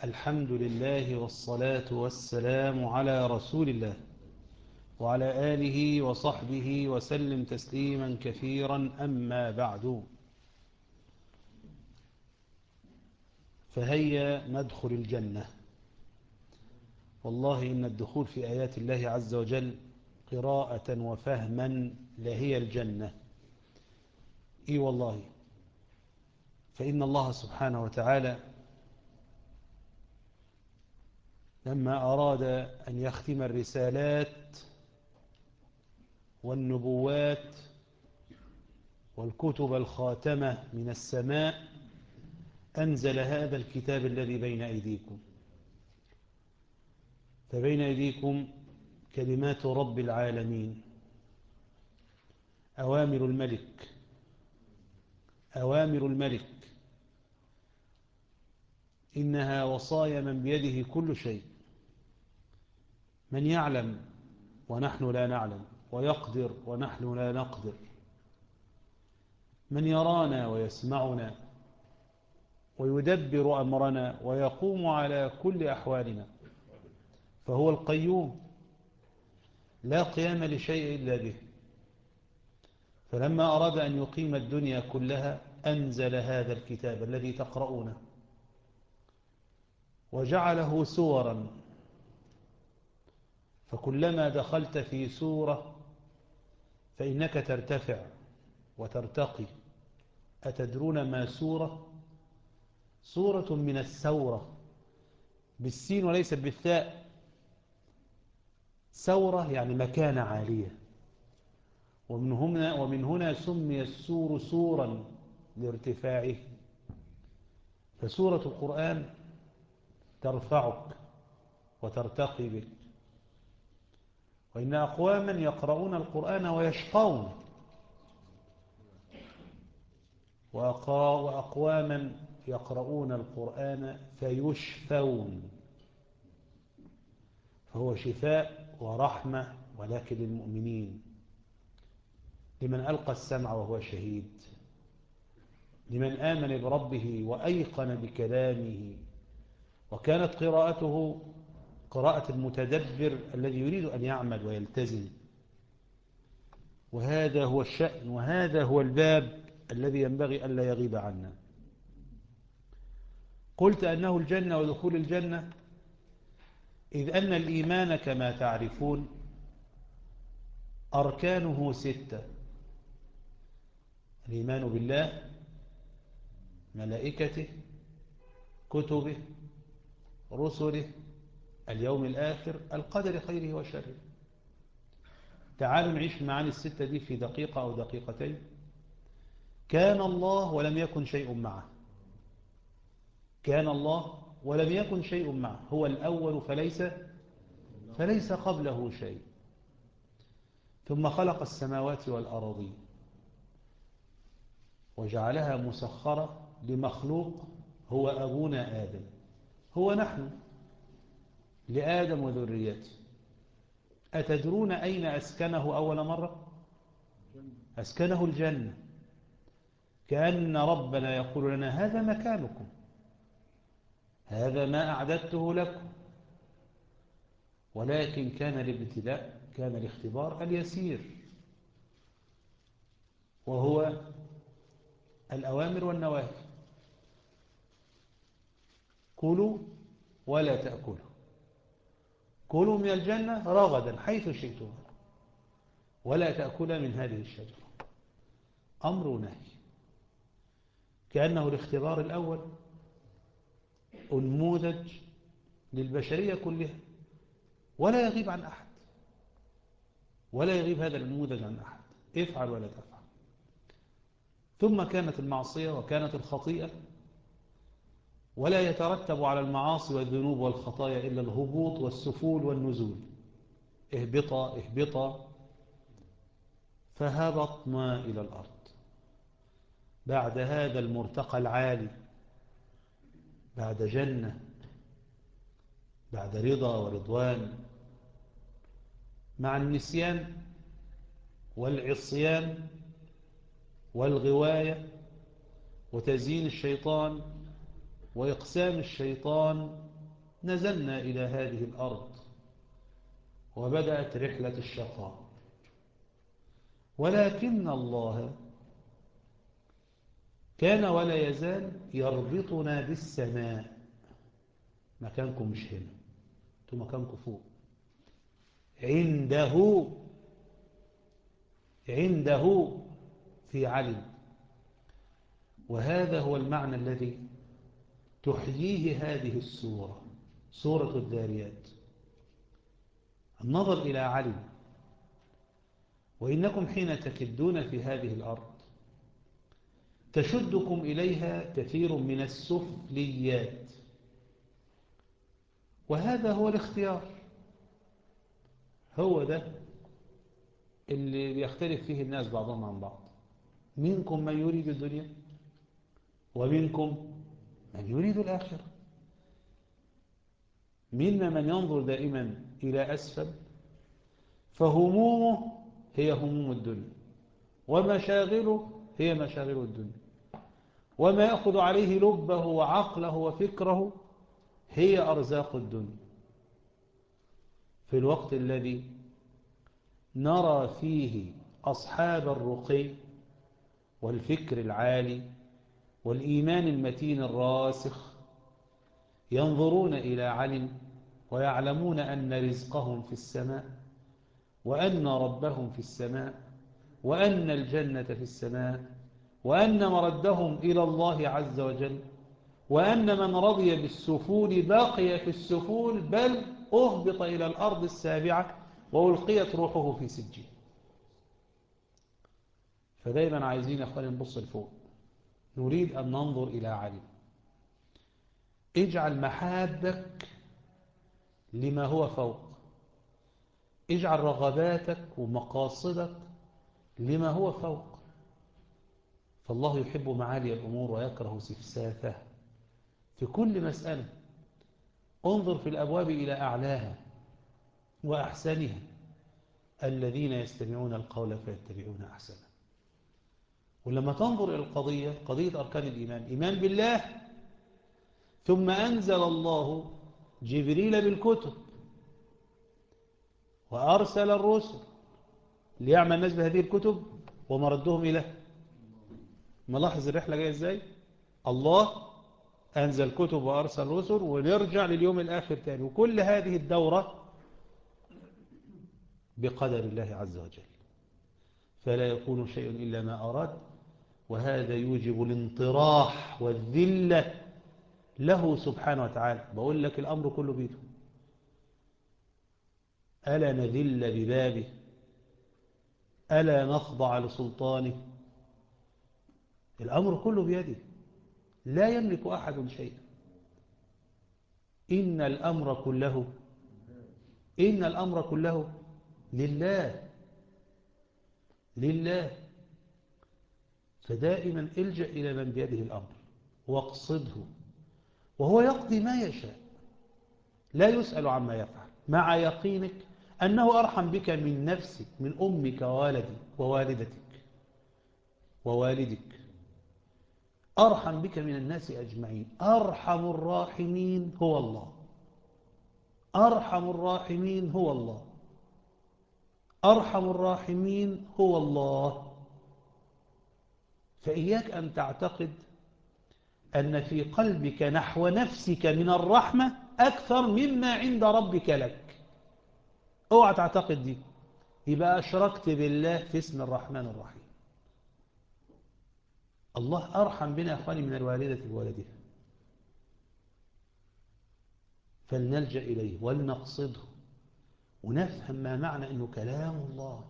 الحمد لله والصلاة والسلام على رسول الله وعلى آله وصحبه وسلم تسليما كثيرا. أما بعد، فهيا ندخل الجنة. والله إن الدخول في آيات الله عز وجل قراءة وفهما لهي الجنة. إي والله، فإن الله سبحانه وتعالى لما أراد أن يختم الرسالات والنبوات والكتب الخاتمة من السماء أنزل هذا الكتاب الذي بين أيديكم. فبين أيديكم كلمات رب العالمين، أوامر الملك، أوامر الملك، إنها وصايا من بيده كل شيء، من يعلم ونحن لا نعلم، ويقدر ونحن لا نقدر، من يرانا ويسمعنا ويدبر أمرنا ويقوم على كل أحوالنا، فهو القيوم لا قيام لشيء إلا به. فلما أراد أن يقيم الدنيا كلها أنزل هذا الكتاب الذي تقرؤونه وجعله سورا، فكلما دخلت في سورة فإنك ترتفع وترتقي. أتدرون ما سورة؟ سورة من السورة، بالسين وليس بالثاء. سورة يعني مكانة عالية، ومن هنا سمي السور سورا لارتفاعه. فسورة القرآن ترفعك وترتقي بك. وإن أقواما يقرؤون القرآن ويشقون، وأقواما يقرؤون القرآن فيشفون. فهو شفاء ورحمة، ولكن للمؤمنين، لمن ألقى السمع وهو شهيد، لمن آمن بربه وأيقن بكلامه، وكانت قراءته قراءة المتدبر الذي يريد أن يعمل ويلتزم. وهذا هو الشأن، وهذا هو الباب الذي ينبغي ألا يغيب عنا. قلت أنه الجنة ودخول الجنة، إذ أن الإيمان كما تعرفون أركانه 6: الإيمان بالله، ملائكته، كتبه، رسله، اليوم الآخر، القدر خيره وشره. تعالوا نعيش معاني الستة دي في دقيقة أو دقيقتين. كان الله ولم يكن شيء معه. كان الله ولم يكن شيء معه، هو الأول فليس قبله شيء. ثم خلق السماوات والأراضين وجعلها مسخرة لمخلوق هو أبونا آدم، هو نحن، لآدم وذريته. أتدرون أين أسكنه أول مرة؟ أسكنه الجنة. كأن ربنا يقول لنا: هذا مكانكم، هذا ما أعددته لكم. ولكن كان الابتلاء، كان الاختبار اليسير، وهو الأوامر والنواهي. كلوا ولا تأكلوا، كلوا من الجنة رغدا حيث شئتم، ولا تأكلا من هذه الشجرة. أمر ونهي، كأنه الاختبار الأول، أنموذج للبشرية كلها، ولا يغيب عن أحد، ولا يغيب هذا النموذج عن أحد. افعل ولا تفعل. ثم كانت المعصية وكانت الخطيئة، ولا يترتب على المعاصي والذنوب والخطايا إلا الهبوط والسفول والنزول. اهبطا اهبطا، فهبطنا إلى الأرض. بعد هذا المرتقى العالي، بعد جنة، بعد رضا ورضوان، مع النسيان والعصيان والغواية وتزيين الشيطان وإقسام الشيطان نزلنا إلى هذه الأرض وبدأت رحلة الشقاء، ولكن الله كان ولا يزال يربطنا بالسماء. مكانكم مش هنا، انتم مكانكم فوق، عنده في علم. وهذا هو المعنى الذي تحييه هذه السورة، سورة الذاريات، النظر إلى علم. وإنكم حين تكدون في هذه الأرض تشدكم إليها كثير من السفليات، وهذا هو الاختيار. هو ده اللي بيختلف فيه الناس بعضهم عن بعض. منكم من يريد الدنيا ومنكم من يريد الآخرة. منا من ينظر دائما إلى أسفل فهمومه هي هموم الدنيا، ومشاغله هي مشاغل الدنيا، وما يأخذ عليه لبه وعقله وفكره هي أرزاق الدنيا. في الوقت الذي نرى فيه أصحاب الرقي والفكر العالي والإيمان المتين الراسخ ينظرون إلى علم ويعلمون أن رزقهم في السماء، وأن ربهم في السماء، وأن الجنة في السماء، وأن مردهم إلى الله عز وجل، وأن من رضي بالسفول بقي في السفول، بل أهبط إلى الأرض السابعة وألقيت روحه في سجين. فدايما عايزين يا أخواني نبص لفوق، نريد أن ننظر إلى علم. اجعل محابك لما هو فوق، اجعل رغباتك ومقاصدك لما هو فوق. فالله يحب معالي الأمور ويكره سفسافه في كل مسألة. انظر في الأبواب إلى أعلاها وأحسنها، الذين يستمعون القول فيتبعون أحسنه. ولما تنظر إلى القضية، قضية أركان الإيمان، إيمان بالله، ثم أنزل الله جبريل بالكتب وأرسل الرسل ليعمل الناس بهذه الكتب ومردهم إليه. ملاحظ الرحلة جاية إزاي؟ الله أنزل كتب وأرسل رسل، ونرجع لليوم الآخر تاني، وكل هذه الدورة بقدر الله عز وجل، فلا يكون شيء إلا ما أراد. وهذا يوجب الانطراح والذلة له سبحانه وتعالى. بقول لك الأمر كله بيده، ألا نذل ببابه، ألا نخضع لسلطانه. الأمر كله بيده، لا يملك أحد شيئا. إن الأمر كله لله. فدائما الجأ إلى من بيده الأمر واقصده، وهو يقضي ما يشاء، لا يسأل عما يفعل، مع يقينك أنه أرحم بك من نفسك، من أمك ووالدك، أرحم بك من الناس أجمعين. أرحم الراحمين هو الله، أرحم الراحمين هو الله، أرحم الراحمين هو الله. فإياك أن تعتقد أن في قلبك نحو نفسك من الرحمة أكثر مما عند ربك لك. اوعى تعتقد دي، يبقى أشركت بالله في اسم الرحمن الرحيم. الله أرحم بنا يا أخواني من الوالدة بولدها، فلنلجأ إليه ولنقصده ونفهم ما معنى أنه كلام الله.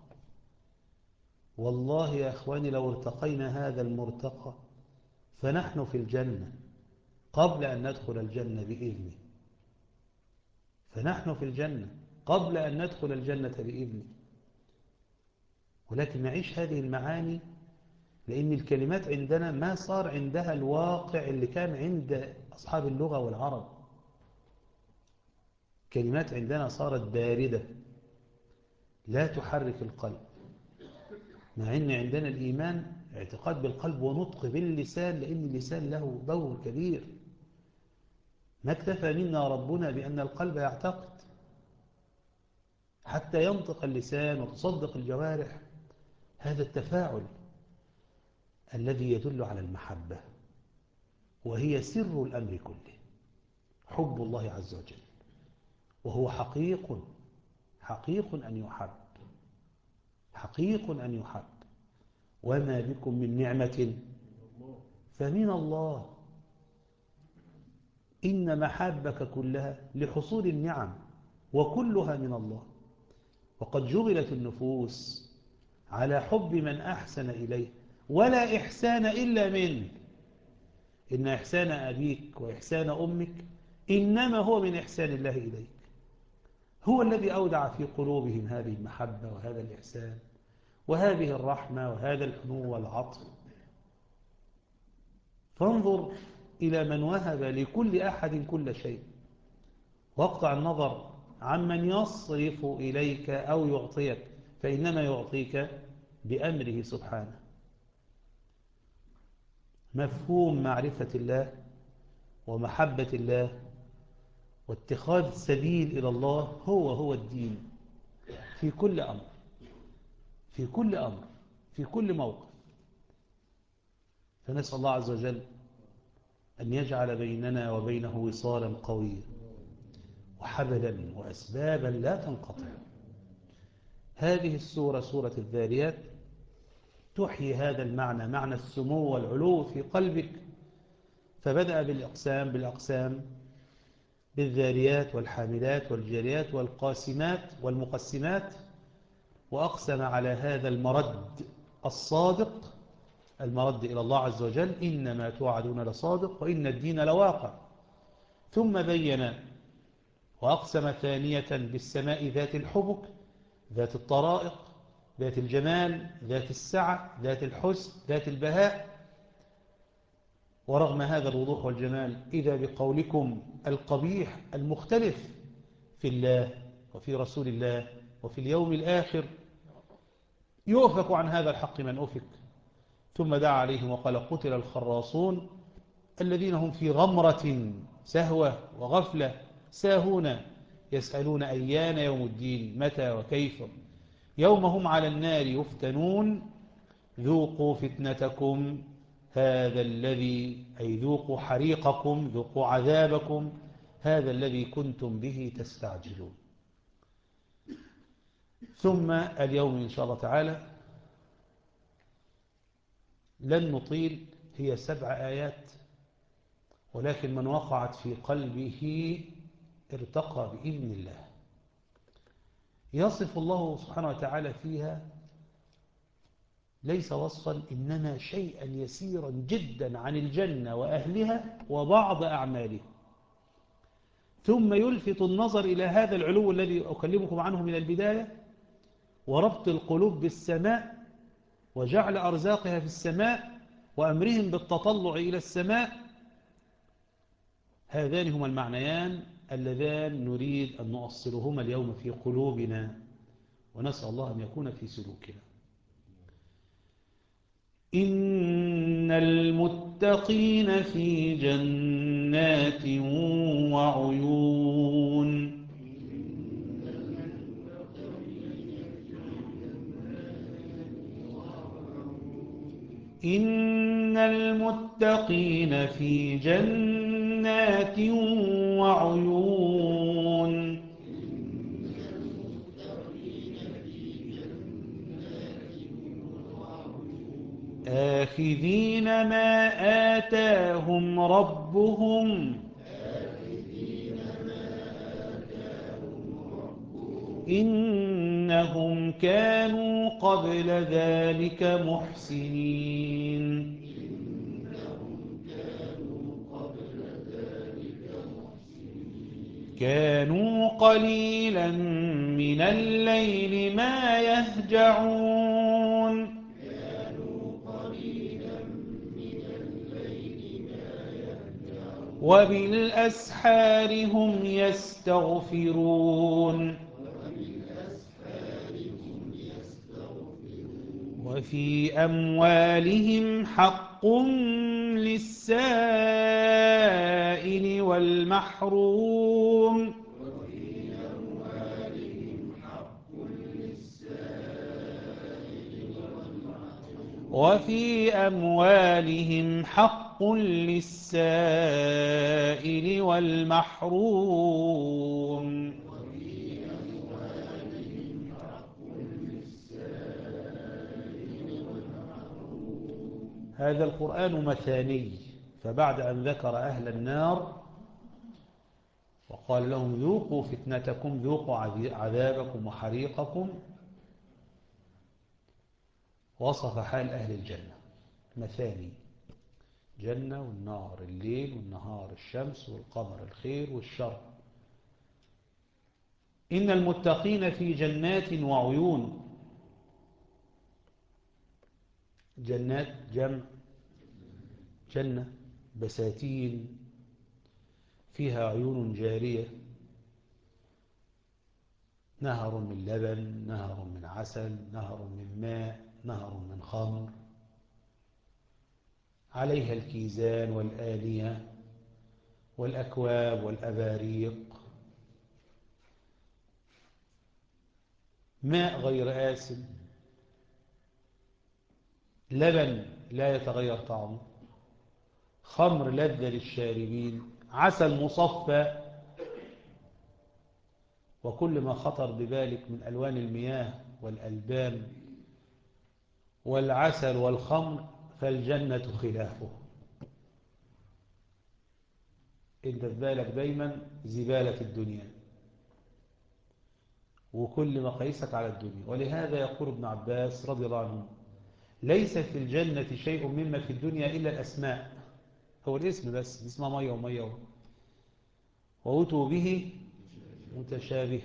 والله يا أخواني لو ارتقينا هذا المرتقى فنحن في الجنة قبل أن ندخل الجنة بإذنه، فنحن في الجنة قبل أن ندخل الجنة بإذنه. ولكن نعيش هذه المعاني، لأن الكلمات عندنا ما صار عندها الواقع اللي كان عند أصحاب اللغة والعرب. كلمات عندنا صارت باردة لا تحرك القلب، مع أن عندنا الإيمان اعتقاد بالقلب ونطق باللسان، لأن اللسان له دور كبير. ما اكتفى منا ربنا بأن القلب يعتقد حتى ينطق اللسان وتصدق الجوارح. هذا التفاعل الذي يدل على المحبة، وهي سر الأمر كله، حب الله عز وجل، وهو حقيق أن يحب، حقيق أن يحب. وما بكم من نعمة فمن الله، إن محبك كلها لحصول النعم وكلها من الله. وقد جبلت النفوس على حب من أحسن إليه، ولا إحسان إلا منه. إن إحسان أبيك وإحسان أمك إنما هو من إحسان الله إليك. هو الذي أودع في قلوبهم هذه المحبة وهذا الإحسان وهذه الرحمة وهذا الحنو والعطف. فانظر إلى من وهب لكل أحد كل شيء، واقطع النظر عمن يصرف إليك أو يعطيك، فإنما يعطيك بأمره سبحانه. مفهوم معرفة الله ومحبة الله واتخاذ السبيل إلى الله هو الدين، في كل أمر، في كل أمر، في كل موقف. فنسأل الله عز وجل أن يجعل بيننا وبينه وصالا قويا وحبلا وأسبابا لا تنقطع. هذه السورة، سورة الذاريات، تحيي هذا المعنى، معنى السمو والعلو في قلبك. فبدأ بالأقسام بالذاريات والحاملات والجاريات والقاسمات والمقسمات، وأقسم على هذا المرد الصادق، المرد إلى الله عز وجل: إنما توعدون لصادق وإن الدين لواقع. ثم بين وأقسم ثانية بالسماء ذات الحبك، ذات الطرائق، ذات الجمال، ذات السعة، ذات الحسن، ذات البهاء. ورغم هذا الوضوح والجمال، إذا بقولكم القبيح المختلف في الله وفي رسول الله وفي اليوم الآخر يؤفك عن هذا الحق من أفك. ثم دعا عليهم وقال: قتل الخراصون الذين هم في غمرة سهوة وغفلة ساهون يسألون أيان يوم الدين متى وكيف يوم هم على النار يفتنون ذوقوا فتنتكم هذا الذي، أي ذوقوا حريقكم، ذوقوا عذابكم هذا الذي كنتم به تستعجلون. ثم اليوم إن شاء الله تعالى لن نطيل، هي 7 آيات، ولكن من وقعت في قلبه ارتقى بإذن الله. يصف الله سبحانه وتعالى فيها ليس وصفا، إنما شيئا يسيرا جدا عن الجنة وأهلها وبعض أعمالها. ثم يلفت النظر إلى هذا العلو الذي أكلمكم عنه من البداية، وربط القلوب بالسماء وجعل أرزاقها في السماء وأمرهم بالتطلع إلى السماء. هذان هما المعنيان اللذان نريد أن نؤصلهما اليوم في قلوبنا، ونسأل الله أن يكون في سلوكنا. إن المتقين في جنات وعيون. إن المتقين في جنات وعيون. آخذين ما آتاهم ربهم إنهم كانوا قبل ذلك محسنين. كانوا قليلا من الليل ما يهجعون. وبالأسحار هم يستغفرون. وفي أموالهم حق حق للسائل والمحروم وفي أموالهم حق للسائل والمحروم هذا القرآن مثاني، فبعد أن ذكر أهل النار وقال لهم ذوقوا فتنتكم ذوقوا عذابكم وحريقكم، وصف حال أهل الجنة مثاني، جنة والنار، الليل والنهار، الشمس والقمر، الخير والشر. إن المتقين في جنات وعيون. جنات جمع جنة، بساتين فيها عيون جارية، نهر من لبن، نهر من عسل، نهر من ماء، نهر من خمر، عليها الكيزان والآنية والأكواب والأباريق، ماء غير آسن، لبن لا يتغير طعمه، خمر لذة للشاربين، عسل مصفى، وكل ما خطر ببالك من ألوان المياه والألبان والعسل والخمر فالجنة خلافه. انت في بالك دايما زبالة الدنيا وكل مقاييسك على الدنيا، ولهذا يقول ابن عباس رضي الله عنه ليس في الجنة شيء مما في الدنيا إلا الأسماء، هو الاسم بس، اسمها مية ومية وأتوا به متشابه،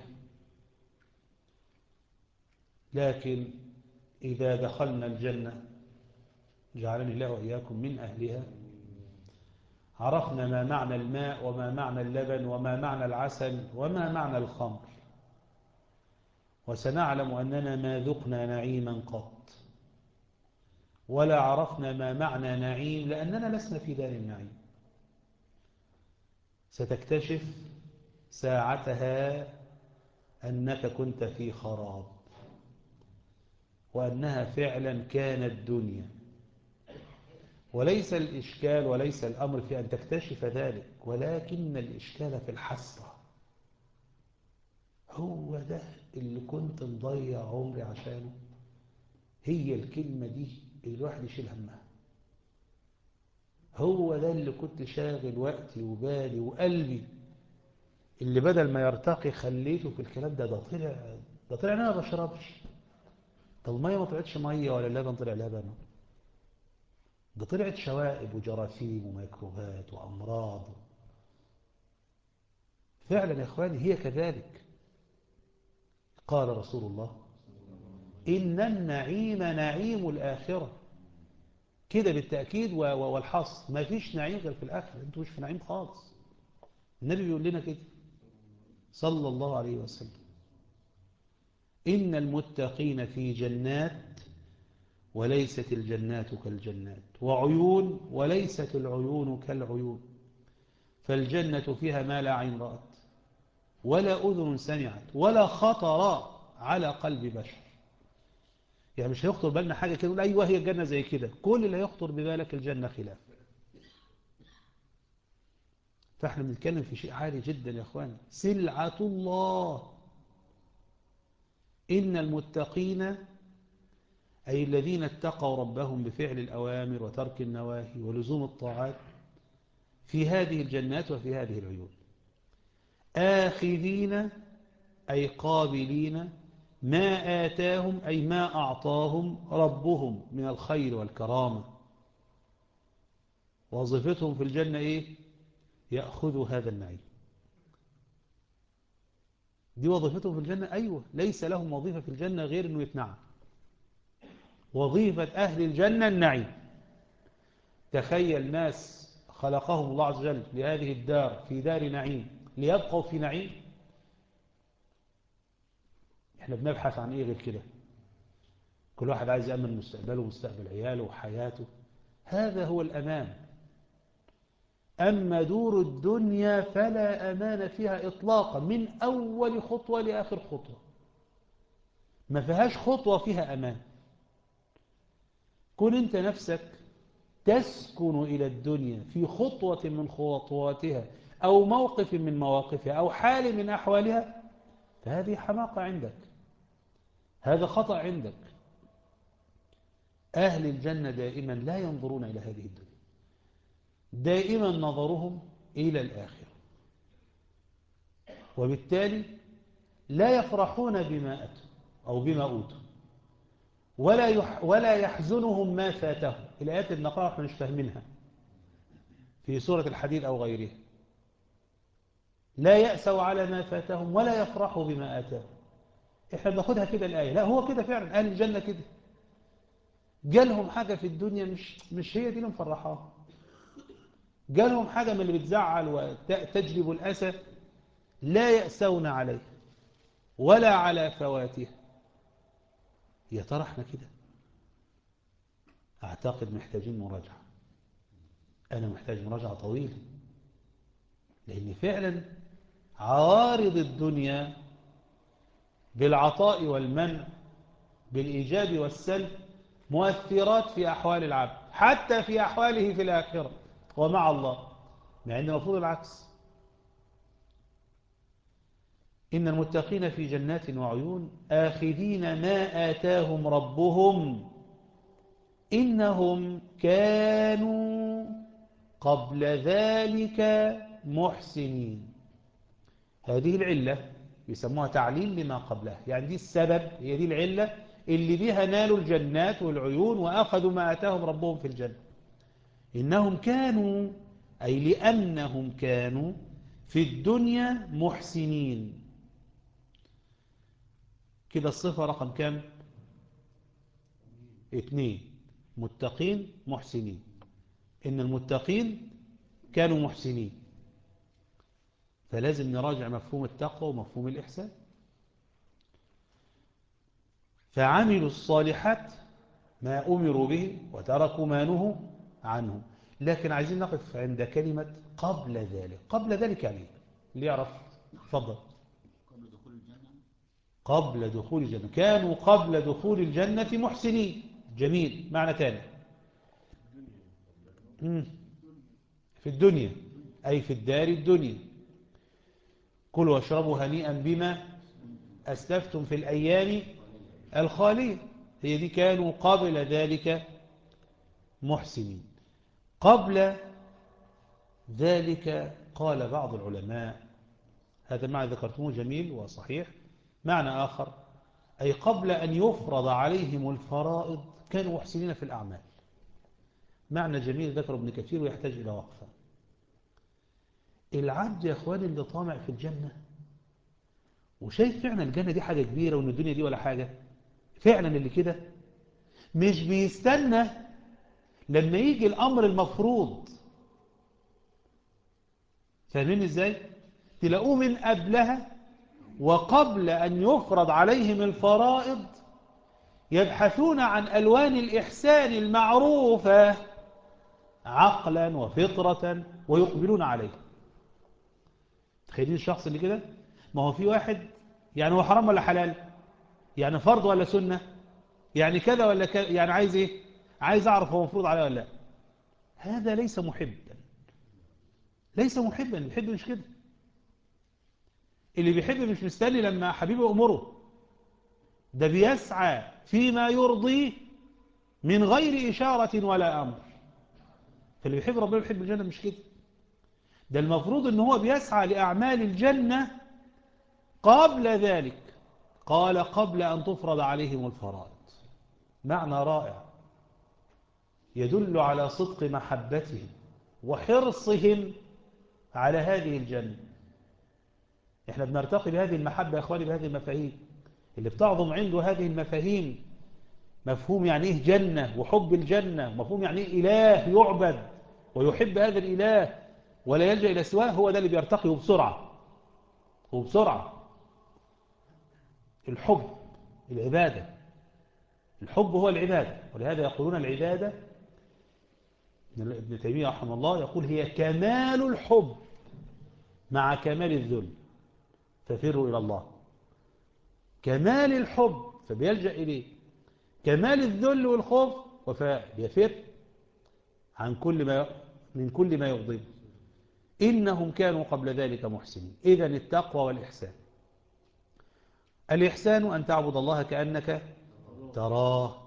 لكن إذا دخلنا الجنة جعلني الله وإياكم من أهلها عرفنا ما معنى الماء وما معنى اللبن وما معنى العسل وما معنى الخمر، وسنعلم أننا ما ذقنا نعيما قط ولا عرفنا ما معنى نعيم لأننا لسنا في دار النعيم. ستكتشف ساعتها أنك كنت في خراب وأنها فعلا كانت دنيا، وليس الإشكال وليس الأمر في أن تكتشف ذلك، ولكن الإشكال في الحسرة. هو ده اللي كنت مضيع عمري عشانه، هي الكلمة دي اللي الواحد يشيل همها، هو ده اللي كنت شاغل وقتي وبالي وقلبي، اللي بدل ما يرتقي خليته في الكلام ده. ده طلع انا ما بشربش، ده المية ما طلعتش مية ولا اللبن طلع لبن، ده طلعت شوائب وجراثيم وميكروبات وأمراض. فعلا يا إخواني هي كذلك. قال رسول الله إن النعيم نعيم الآخرة، كده بالتأكيد والحصر، ما فيش نعيم غير في الآخرة، انتوا مش في نعيم خالص. النبي بيقول لنا كده صلى الله عليه وسلم إن المتقين في جنات وليست الجنات كالجنات، وعيون وليست العيون كالعيون، فالجنة فيها ما لا عين رأت ولا أذن سمعت ولا خطر على قلب بشر. يعني مش هيخطر بالنا حاجة كده نقول أيوة هي الجنة زي كده، كل اللي هيخطر ببالك الجنة خلاف. فاحنا بنتكلم في شيء عالي جدا يا اخوان، سلعة الله. إن المتقين أي الذين اتقوا ربهم بفعل الأوامر وترك النواهي ولزوم الطاعات في هذه الجنات وفي هذه العيون، آخذين أي قابلين ما آتاهم أي ما أعطاهم ربهم من الخير والكرامة. وظيفتهم في الجنة إيه؟ يأخذوا هذا النعيم. دي وظيفتهم في الجنة، أيوة، ليس لهم وظيفة في الجنة غير أنه يتنعم. وظيفة أهل الجنة النعيم. تخيل ناس خلقهم الله عز وجل لهذه الدار في دار نعيم ليبقوا في نعيم. احنا بنبحث عن ايه غير كده؟ كل واحد عايز يأمن مستقبله ومستقبل عياله وحياته. هذا هو الأمان. أما دور الدنيا فلا أمان فيها إطلاقا، من أول خطوة لآخر خطوة ما فيهاش خطوة فيها أمان. كن أنت نفسك تسكن إلى الدنيا في خطوة من خطواتها أو موقف من مواقفها أو حال من أحوالها، فهذه حماقة عندك، هذا خطأ عندك. أهل الجنة دائما لا ينظرون إلى هذه الدنيا، دائما نظرهم إلى الآخرة، وبالتالي لا يفرحون بما أتوا أو بما أوتوا، ولا يحزنهم ما فاتهم. الآيات اللي نقرأها احنا مش فاهمينها في سورة الحديد أو غيرها. لا يأسوا على ما فاتهم ولا يفرحوا بما آتاهم. احنا بناخدها كده الآية، لا هو كده فعلا أهل الجنة كده، جالهم حاجة في الدنيا مش هي دي اللي مفرحاهم، جالهم حاجة من اللي بتزعل وتجلب الأسى، لا يأسون عليه ولا على فواته. يا ترى احنا كده؟ أعتقد محتاجين مراجعة. أنا محتاج مراجعة طويلة، لأن فعلا عوارض الدنيا بالعطاء والمنع، بالإيجاب والسلب، مؤثرات في أحوال العبد حتى في أحواله في الآخرة ومع الله، مع أن المفروض العكس. إن المتقين في جنات وعيون آخذين ما آتاهم ربهم إنهم كانوا قبل ذلك محسنين. هذه العلة يسموها تعليل لما قبلها، يعني دي السبب، هي دي العلة اللي بها نالوا الجنات والعيون وأخذوا ما آتاهم ربهم في الجنة. إنهم كانوا، أي لأنهم كانوا في الدنيا محسنين. كده الصفة رقم كام؟ 2. متقين محسنين. إن المتقين كانوا محسنين، فلازم نراجع مفهوم التقوى ومفهوم الإحسان. فعملوا الصالحات ما أمروا به وتركوا ما نهوا عنه. لكن عايزين نقف عند كلمة قبل ذلك. قبل ذلك يعني اللي يعرف تفضل. قبل دخول الجنة، كانوا قبل دخول الجنة محسنين. جميل، معنى تاني. في الدنيا أي في الدار الدنيا. كلوا واشربوا هنيئا بما أسلفتم في الأيام الخالية. هي دي كانوا قبل ذلك محسنين. قبل ذلك قال بعض العلماء، هذا المعنى ذكرتموه جميل وصحيح، معنى آخر أي قبل أن يفرض عليهم الفرائض كانوا محسنين في الأعمال. معنى جميل ذكر ابن كثير ويحتاج إلى وقفة. العبد يا أخواني اللي طامع في الجنة وشايف فعلا الجنة دي حاجة كبيرة وإن الدنيا دي ولا حاجة، فعلا اللي كده مش بيستنى لما يجي الأمر المفروض. فاهمين إزاي؟ تلاقوه من قبلها وقبل أن يفرض عليهم الفرائض يبحثون عن ألوان الإحسان المعروفة عقلا وفطرة ويقبلون عليه. تخيلين الشخص اللي كده؟ ما هو في واحد يعني هو حرام ولا حلال، يعني فرض ولا سنة، يعني كذا ولا كذا، يعني عايز ايه، عايز اعرف هو مفروض عليه ولا لا. هذا ليس محبا، ليس محبا. اللي بيحب مش كده، اللي بيحب مش مستني لما حبيبه امره، ده بيسعى فيما يرضيه من غير إشارة ولا أمر. فاللي بيحب ربنا بيحب الجنة مش كده، ده المفروض ان هو بيسعى لأعمال الجنة قبل ذلك. قال قبل أن تفرض عليهم الفرائض. معنى رائع يدل على صدق محبتهم وحرصهم على هذه الجنة. احنا بنرتقي بهذه المحبة يا اخواني بهذه المفاهيم. اللي بتعظم عنده هذه المفاهيم، مفهوم يعني ايه جنة وحب الجنة، مفهوم يعني ايه إله يعبد ويحب هذا الإله ولا يلجأ إلى سواه، هو ده اللي بيرتقي بسرعة وبسرعة. الحب العبادة، الحب هو العبادة، ولهذا يقولون العبادة ابن تيمية رحمه الله يقول هي كمال الحب مع كمال الذل، ففروا إلى الله. كمال الحب فبيلجأ إليه، كمال الذل والخوف وفيفر عن من كل ما يغضب. إنهم كانوا قبل ذلك محسنين. إذن التقوى والإحسان. الإحسان أن تعبد الله كأنك تراه.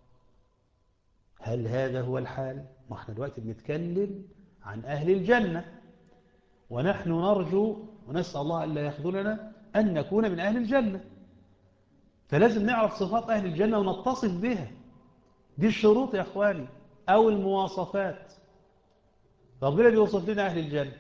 هل هذا هو الحال؟ ما احنا دلوقتي بنتكلم عن أهل الجنة، ونحن نرجو ونسأل الله ألا يخذلنا أن نكون من أهل الجنة، فلازم نعرف صفات أهل الجنة ونتصف بها. دي الشروط يا أخواني أو المواصفات. ربنا بيوصف لنا أهل الجنة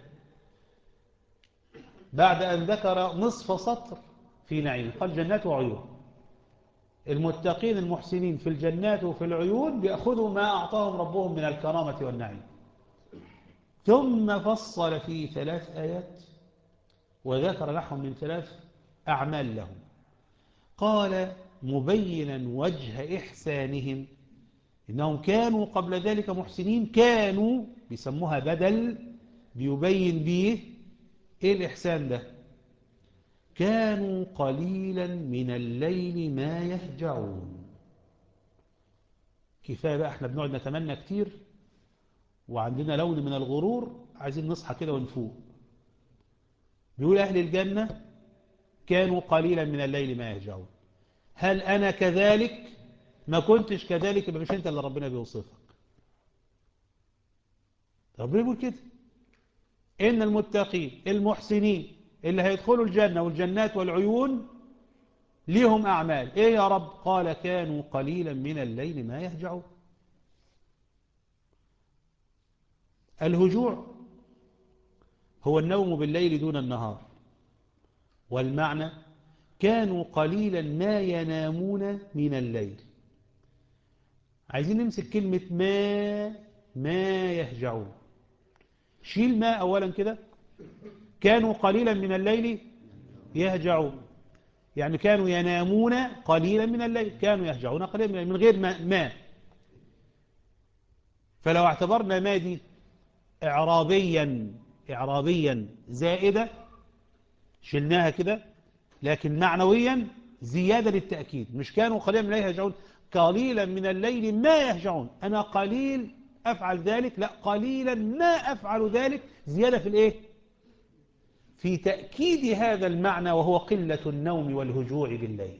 بعد أن ذكر نصف سطر في نعيم، قال جنات وعيون. المتقين المحسنين في الجنات وفي العيون بيأخذوا ما أعطاهم ربهم من الكرامة والنعيم. ثم فصل في 3 آيات وذكر لهم من 3 أعمال لهم. قال مبينا وجه إحسانهم، إنهم كانوا قبل ذلك محسنين. كانوا بيسموها بدل بيبين به إيه الإحسان ده. كانوا قليلا من الليل ما يهجعون. كفاية بقى احنا بنقعد نتمنى كتير وعندنا لون من الغرور، عايزين نصحى كده ونفوق. بيقول أهل الجنة كانوا قليلا من الليل ما يهجعون. هل أنا كذلك؟ ما كنتش كذلك يبقى مش أنت اللي ربنا بيوصفك. ربنا بيقول كده إن المتقين المحسنين اللي هيدخلوا الجنة والجنات والعيون ليهم أعمال إيه يا رب؟ قال كانوا قليلا من الليل ما يهجعون. الهجوع هو النوم بالليل دون النهار، والمعنى كانوا قليلا ما ينامون من الليل. عايزين نمسك كلمة ما يهجعون. شيل ما أولا كده. كانوا قليلا من الليل يهجعون، يعني كانوا ينامون قليلا من الليل، كانوا يهجعون قليلا من الليل من غير ما. فلو اعتبرنا ما دي إعرابيا زائدة شلناها كده، لكن معنويا زيادة للتأكيد. مش كانوا قليلا من الليل يهجعون، قليلا من الليل ما يهجعون. أنا قليل أفعل ذلك، لا قليلا ما أفعل ذلك. زيادة في الإيه؟ في تأكيد هذا المعنى، وهو قلة النوم والهجوع بالليل.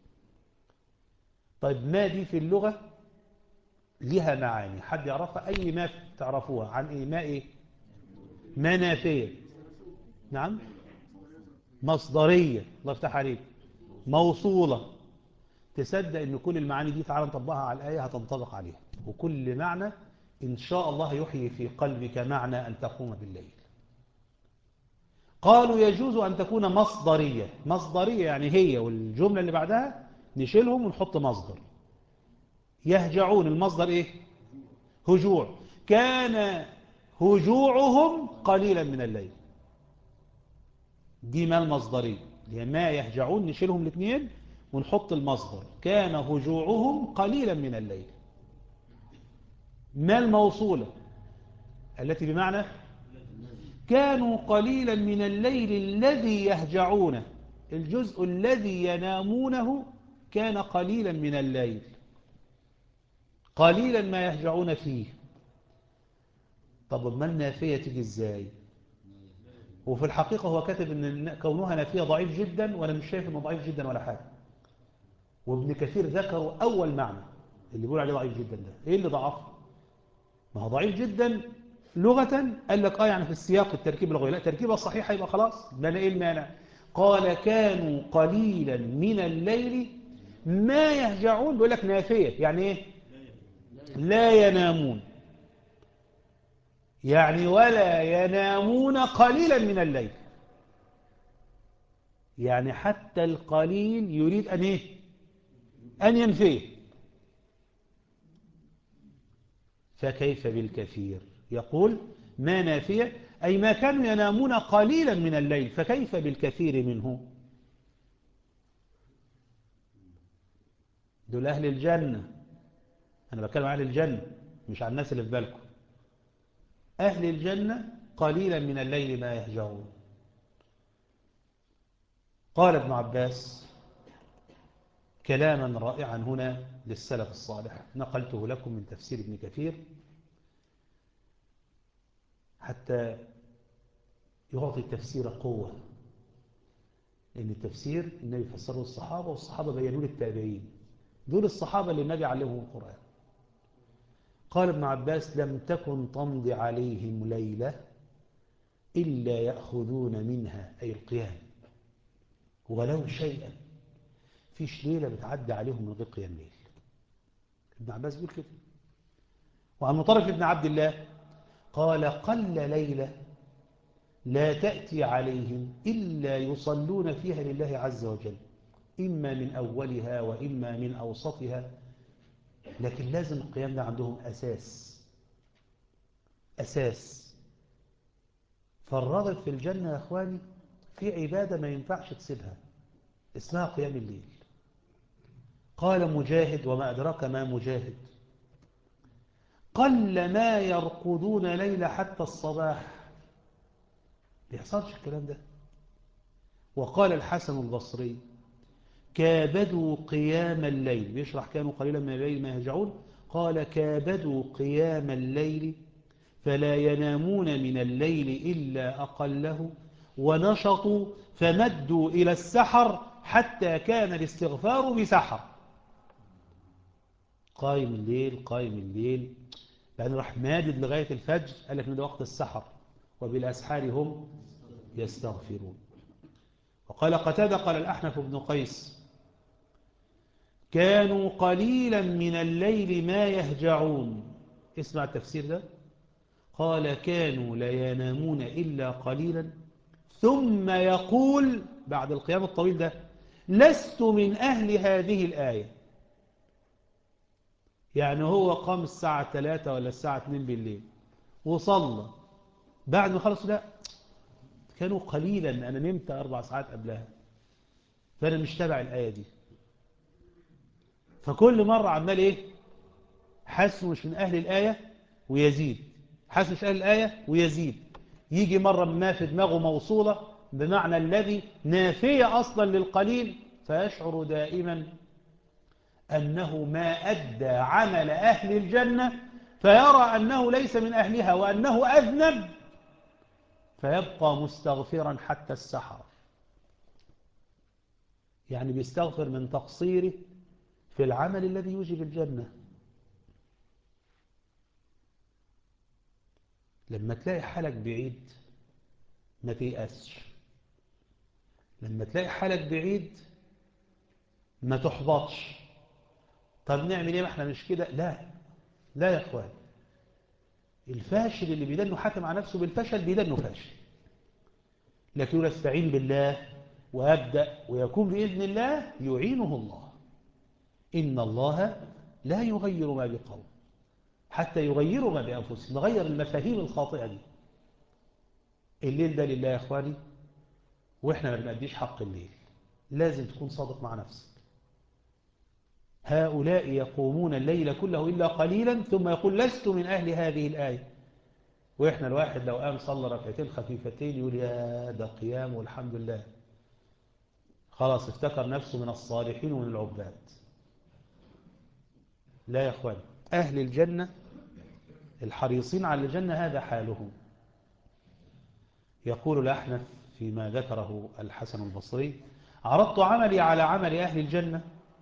طيب ما دي في اللغة لها معاني، حد يعرفها؟ أي ما تعرفوها عن إيه؟ ما إيه؟ ما نافية. نعم مصدرية، الله يفتح عليك. موصولة. تصدق ان كل المعاني دي تعالى نطبقها على الآية هتنطبق عليها، وكل معنى إن شاء الله يحيي في قلبك معنى أن تقوم بالليل. قالوا يجوز أن تكون مصدرية. مصدرية يعني هي والجملة اللي بعدها نشيلهم ونحط مصدر. يهجعون المصدر إيه؟ هجوع. كان هجوعهم قليلا من الليل. دي ما المصدرية، ما يهجعون نشيلهم الاثنين ونحط المصدر. كان هجوعهم قليلا من الليل. ما الموصولة التي بمعنى كانوا قليلا من الليل الذي يهجعونه. الجزء الذي ينامونه كان قليلا من الليل، قليلا ما يهجعون فيه. طب ما النافية تيجي ازاي؟ وفي الحقيقة هو كاتب ان كونها نافية ضعيف جدا، وانا مش شايف انه ضعيف جدا ولا حاجة. وابن كثير ذكروا اول معنى اللي بيقول عليه ضعيف جدا ده. ايه اللي ضعفه؟ ما هو ضعيف جدا لغة، قال لك يعني في السياق التركيب اللغوي، لا تركيبه صحيحة يبقى خلاص. بنا ايه المانع؟ قال كانوا قليلا من الليل ما يهجعون. بيقول لك نافية يعني ايه؟ لا ينامون، يعني ولا ينامون قليلا من الليل. يعني حتى القليل يريد أن إيه؟ أن ينفيه. فكيف بالكثير؟ يقول ما نافية أي ما كانوا ينامون قليلا من الليل، فكيف بالكثير منه؟ دول أهل الجنة. أنا بتكلم عن أهل الجنة مش عن الناس اللي في بالكم. أهل الجنة قليلا من الليل ما يهجعون. قال ابن عباس كلاما رائعا هنا للسلف الصالح، نقلته لكم من تفسير ابن كثير حتى يعطي التفسير قوة، لأن التفسير النبي فسره الصحابة، والصحابة بينوا للتابعين، دول الصحابة اللي النبي علمهم القرآن. قال ابن عباس لم تكن تمضي عليهم ليلة إلا يأخذون منها أي القيام ولو شيئا. فيش ليلة بتعدي عليهم من غير قيام ليل. ابن عباس بيقول كده. وعن مطرف ابن عبد الله قال قل ليلة لا تأتي عليهم إلا يصلون فيها لله عز وجل، إما من أولها وإما من أوسطها، لكن لازم القيام ده عندهم أساس. فالراغب في الجنة يا أخواني في عبادة ما ينفعش تسيبها، اسمها قيام الليل. قال مجاهد وما أدراك ما مجاهد قل ما يرقدون ليلة حتى الصباح، بيحصلش الكلام ده. وقال الحسن البصري كابدوا قيام الليل، بيشرح كانوا قليلا من الليل ما يهجعون، قال كابدوا قيام الليل فلا ينامون من الليل إلا أقله، ونشطوا فمدوا إلى السحر حتى كان الاستغفار بسحر. قائم الليل بعدين راح مادد لغاية الفجر، قال لك ده وقت السحر، وبالأسحار هم يستغفرون. وقال قتادة قال الأحنف بن قيس كانوا قليلا من الليل ما يهجعون. اسمع التفسير ده، قال كانوا لا ينامون إلا قليلا، ثم يقول بعد القيام الطويل ده لست من أهل هذه الآية. يعني هو قام الساعة 3 ولا الساعة 2 بالليل وصلى، بعد ما خلص لا كانوا قليلا، أنا نمت 4 ساعات قبلها، فأنا مش تابع الآية دي. فكل مرة عمال إيه، حاسس مش من أهل الآية ويزيد، حاسس مش أهل الآية ويزيد، يجي مرة ما في دماغه موصولة بمعنى الذي نافية أصلا للقليل، فيشعر دائما أنه ما أدى عمل أهل الجنة، فيرى أنه ليس من أهلها وأنه أذنب، فيبقى مستغفرا حتى السحر. يعني بيستغفر من تقصيره في العمل الذي يوجب الجنة. لما تلاقي حالك بعيد ما تيأسش، لما تلاقي حالك بعيد ما تحبطش. طب نعمل ايه ما احنا مش كده؟ لا يا اخوان، الفاشل اللي بيدنه حاكم على نفسه بالفشل بيدنه فاشل، لكن يستعين بالله ويبدأ ويكون بإذن الله يعينه الله. إن الله لا يغير ما بقوم حتى يغيروا ما بأنفسهم. نغير المفاهيم الخاطئة دي. الليل ده لله يا اخواني، واحنا ما بنأديش حق الليل. لازم تكون صادق مع نفسك. هؤلاء يقومون الليل كله إلا قليلا، ثم يقول لست من أهل هذه الآية. وإحنا الواحد لو قام صلى ركعتين خفيفتين يقول يا ده قيام والحمد لله، خلاص افتكر نفسه من الصالحين ومن العباد. لا يا أخوان، أهل الجنة الحريصين على الجنة هذا حالهم. يقول الأحنف فيما ذكره الحسن البصري عرضت عملي على عمل أهل الجنة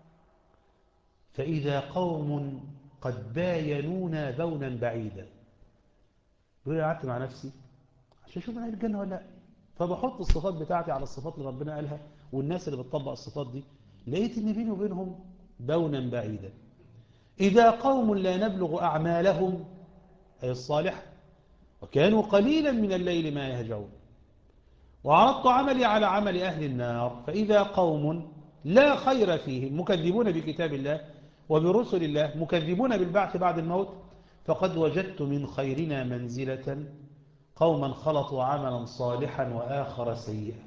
فإذا قوم قد باينونا بونا بعيدا. يقول لي قعدت مع نفسي عشان اشوف انا اهل الجنه ولا لا، فبحط الصفات بتاعتي على الصفات اللي ربنا قالها والناس اللي بتطبق الصفات دي، لقيت ان بيني وبينهم بونا بعيدا. اذا قوم لا نبلغ اعمالهم اي الصالحه وكانوا قليلا من الليل ما يهجعون. وعرضت عملي على عمل اهل النار فاذا قوم لا خير فيهم مكذبون بكتاب الله وبرسل الله مكذبون بالبعث بعد الموت، فقد وجدت من خيرنا منزلة قوما خلطوا عملا صالحا وآخر سيئا.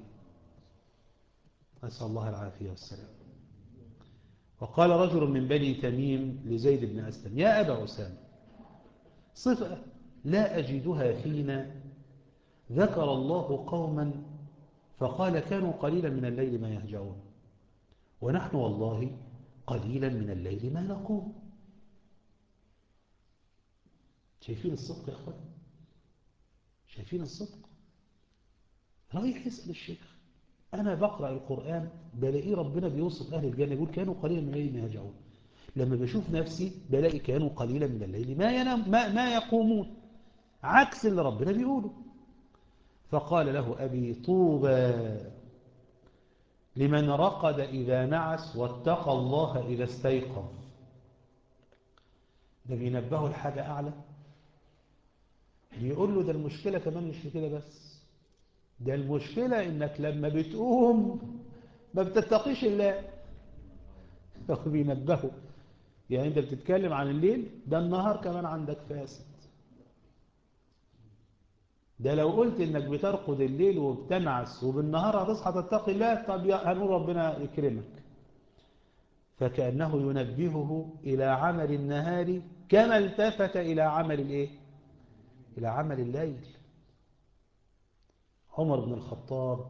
نسأل الله العافية والسلام. وقال رجل من بني تميم لزيد بن أسلم يا أبا أسامة صف لا أجدها فينا. ذكر الله قوما فقال كانوا قليلا من الليل ما يهجعون، ونحن والله قليلا من الليل ما نقوم. شايفين الصدق يا أخوان؟ شايفين الصدق؟ رايح يسأل الشيخ، أنا بقرأ القرآن بلاقي ربنا بيوصف أهل الجنة يقول كانوا قليلا من الليل ما يهجعون. لما بشوف نفسي بلاقي كانوا قليلا من الليل ما ينام ما يقومون، عكس اللي ربنا بيقوله. فقال له أبي طوبى لمن رقد إذا نعس واتقى الله إذا استيقظ. ده بينبهه لحاجة أعلى، بيقول له ده المشكلة كمان مش في كده بس، ده المشكلة إنك لما بتقوم ما بتتقيش الله. هو بينبهه، يعني أنت بتتكلم عن الليل، ده النهار كمان عندك فاسد. ده لو قلت إنك بترقد الليل وبتنعس وبالنهار هتصحى تتقي الله، طب هنقول ربنا يكرمك. فكأنه ينبهه إلى عمل النهار كما التفت إلى عمل الإيه؟ إلى عمل الليل. عمر بن الخطاب،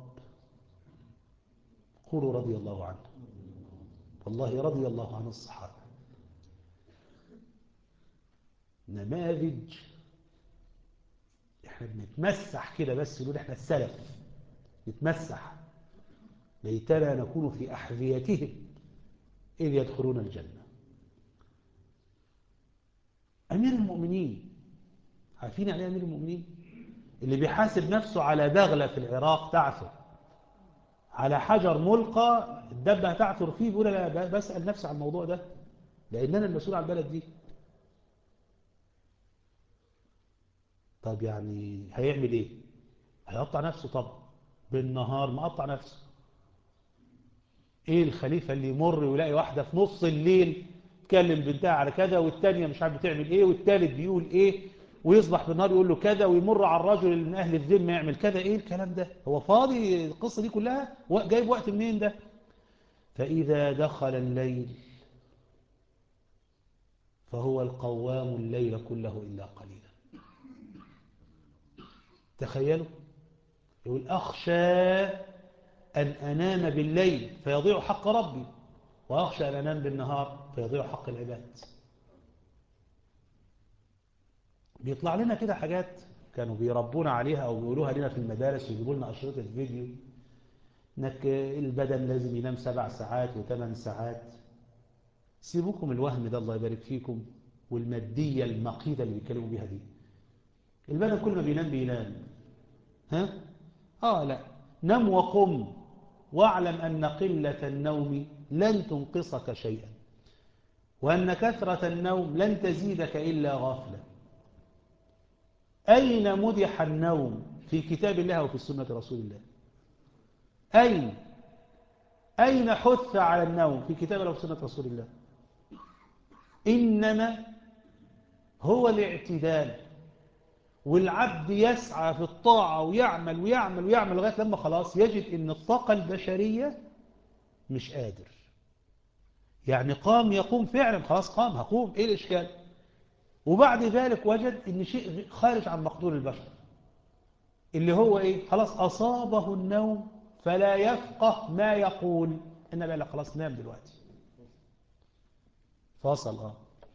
قولوا رضي الله عنه، والله رضي الله عن الصحابة. نماذج احنا بنتمسح كده بس نقول احنا السلف، نتمسح ليتنا نكون في أحذيتهم إذ يدخلون الجنة. أمير المؤمنين، عارفين يعني أمير المؤمنين؟ اللي بيحاسب نفسه على بغلة في العراق تعثر، على حجر ملقى الدبة تعثر فيه، بيقول لا بسأل نفسي عن الموضوع ده لأن أنا المسؤول عن البلد دي. طب يعني هيعمل إيه؟ هيقطع نفسه طبعا، بالنهار مقطع نفسه. إيه الخليفة اللي يمر ويلاقي واحدة في نص الليل تكلم بنتها على كذا، والتانية مش عارف بتعمل إيه، والتالت بيقول إيه، ويصبح بالنهار يقول له كذا، ويمر على الرجل اللي من أهل الذمة يعمل كذا؟ إيه الكلام ده؟ هو فاضي القصة دي كلها؟ جايب وقت منين ده؟ فإذا دخل الليل فهو القوام الليل كله إلا قليلا. تخيلوا، يقول أخشى أن أنام بالليل فيضيع حق ربي، وأخشى أن أنام بالنهار فيضيع حق العباد. بيطلع لنا كده حاجات كانوا بيربونا عليها أو بيقولوها لنا في المدارس ويجيبوا لنا أشرطة فيديو، إنك البدن لازم ينام 7 ساعات و8 ساعات. سيبوكم الوهم ده الله يبارك فيكم، والمادية المقيدة اللي بيتكلموا بيها دي. البدن كل ما بينام بينام، ها؟ لا، نم وقم واعلم أن قلة النوم لن تنقصك شيئا، وأن كثرة النوم لن تزيدك إلا غفلة. أين مدح النوم في كتاب الله وفي سنة رسول الله؟ أين حث على النوم في كتاب الله وفي سنة رسول الله؟ إنما هو الاعتدال، والعبد يسعى في الطاعة ويعمل ويعمل ويعمل لغاية لما خلاص يجد إن الطاقة البشرية مش قادر، يعني قام يقوم فعلا، خلاص قام هقوم، إيه الإشكال؟ وبعد ذلك وجد إن شيء خارج عن مقدور البشر، اللي هو إيه؟ خلاص أصابه النوم فلا يفقه ما يقول. النبي قال خلاص نام دلوقتي، فاصل.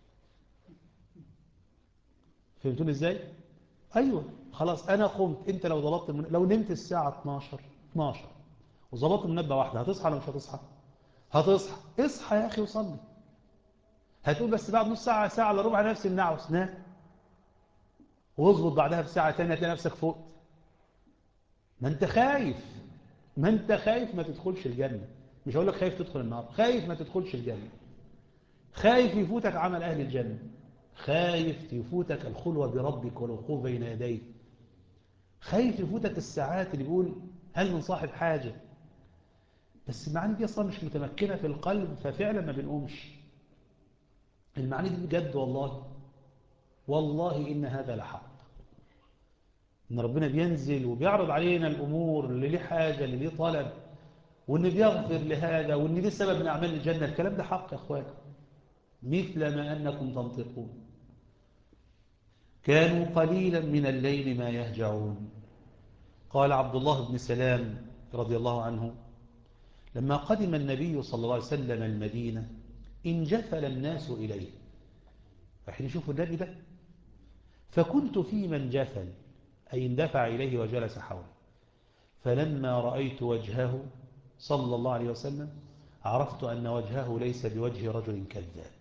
فهمتوني إزاي؟ أيوة خلاص أنا قمت. أنت لو لو نمت الساعة 12 وظبطت منبه واحدة، هتصحى ولا مش هتصحى؟ هتصحى. اصحى يا أخي وصلي. هتقول بس بعد نص ساعة ساعة إلا ربع نفسي النعوس، نام واظبط بعدها بساعة تانية تلاقي نفسك فوق. ما أنت خايف، ما تدخلش الجنة. مش هقول لك خايف تدخل النار، خايف ما تدخلش الجنة، خايف يفوتك عمل أهل الجنة، خايف يفوتك الخلوة بربك والوقوف بين يديه، خايف يفوتك الساعات اللي بيقول هل من صاحب حاجة. بس المعاني دي أصلا مش متمكنة في القلب، ففعلا ما بنقومش. المعاني دي بجد والله إن هذا لحق، إن ربنا بينزل وبيعرض علينا الأمور اللي ليه حاجة اللي ليه طلب، وإن بيغفر لهذا، وإن دي سبب من أعمال الجنة. الكلام ده حق يا أخوان، مثل ما أنكم تنطقون. كانوا قليلا من الليل ما يهجعون. قال عبد الله بن سلام رضي الله عنه: لما قدم النبي صلى الله عليه وسلم المدينة انجفل الناس إليه. فحين يشوفوا النبي ده، فكنت في من جفل، أي اندفع إليه وجلس حوله. فلما رأيت وجهه صلى الله عليه وسلم عرفت أن وجهه ليس بوجه رجل كذاب.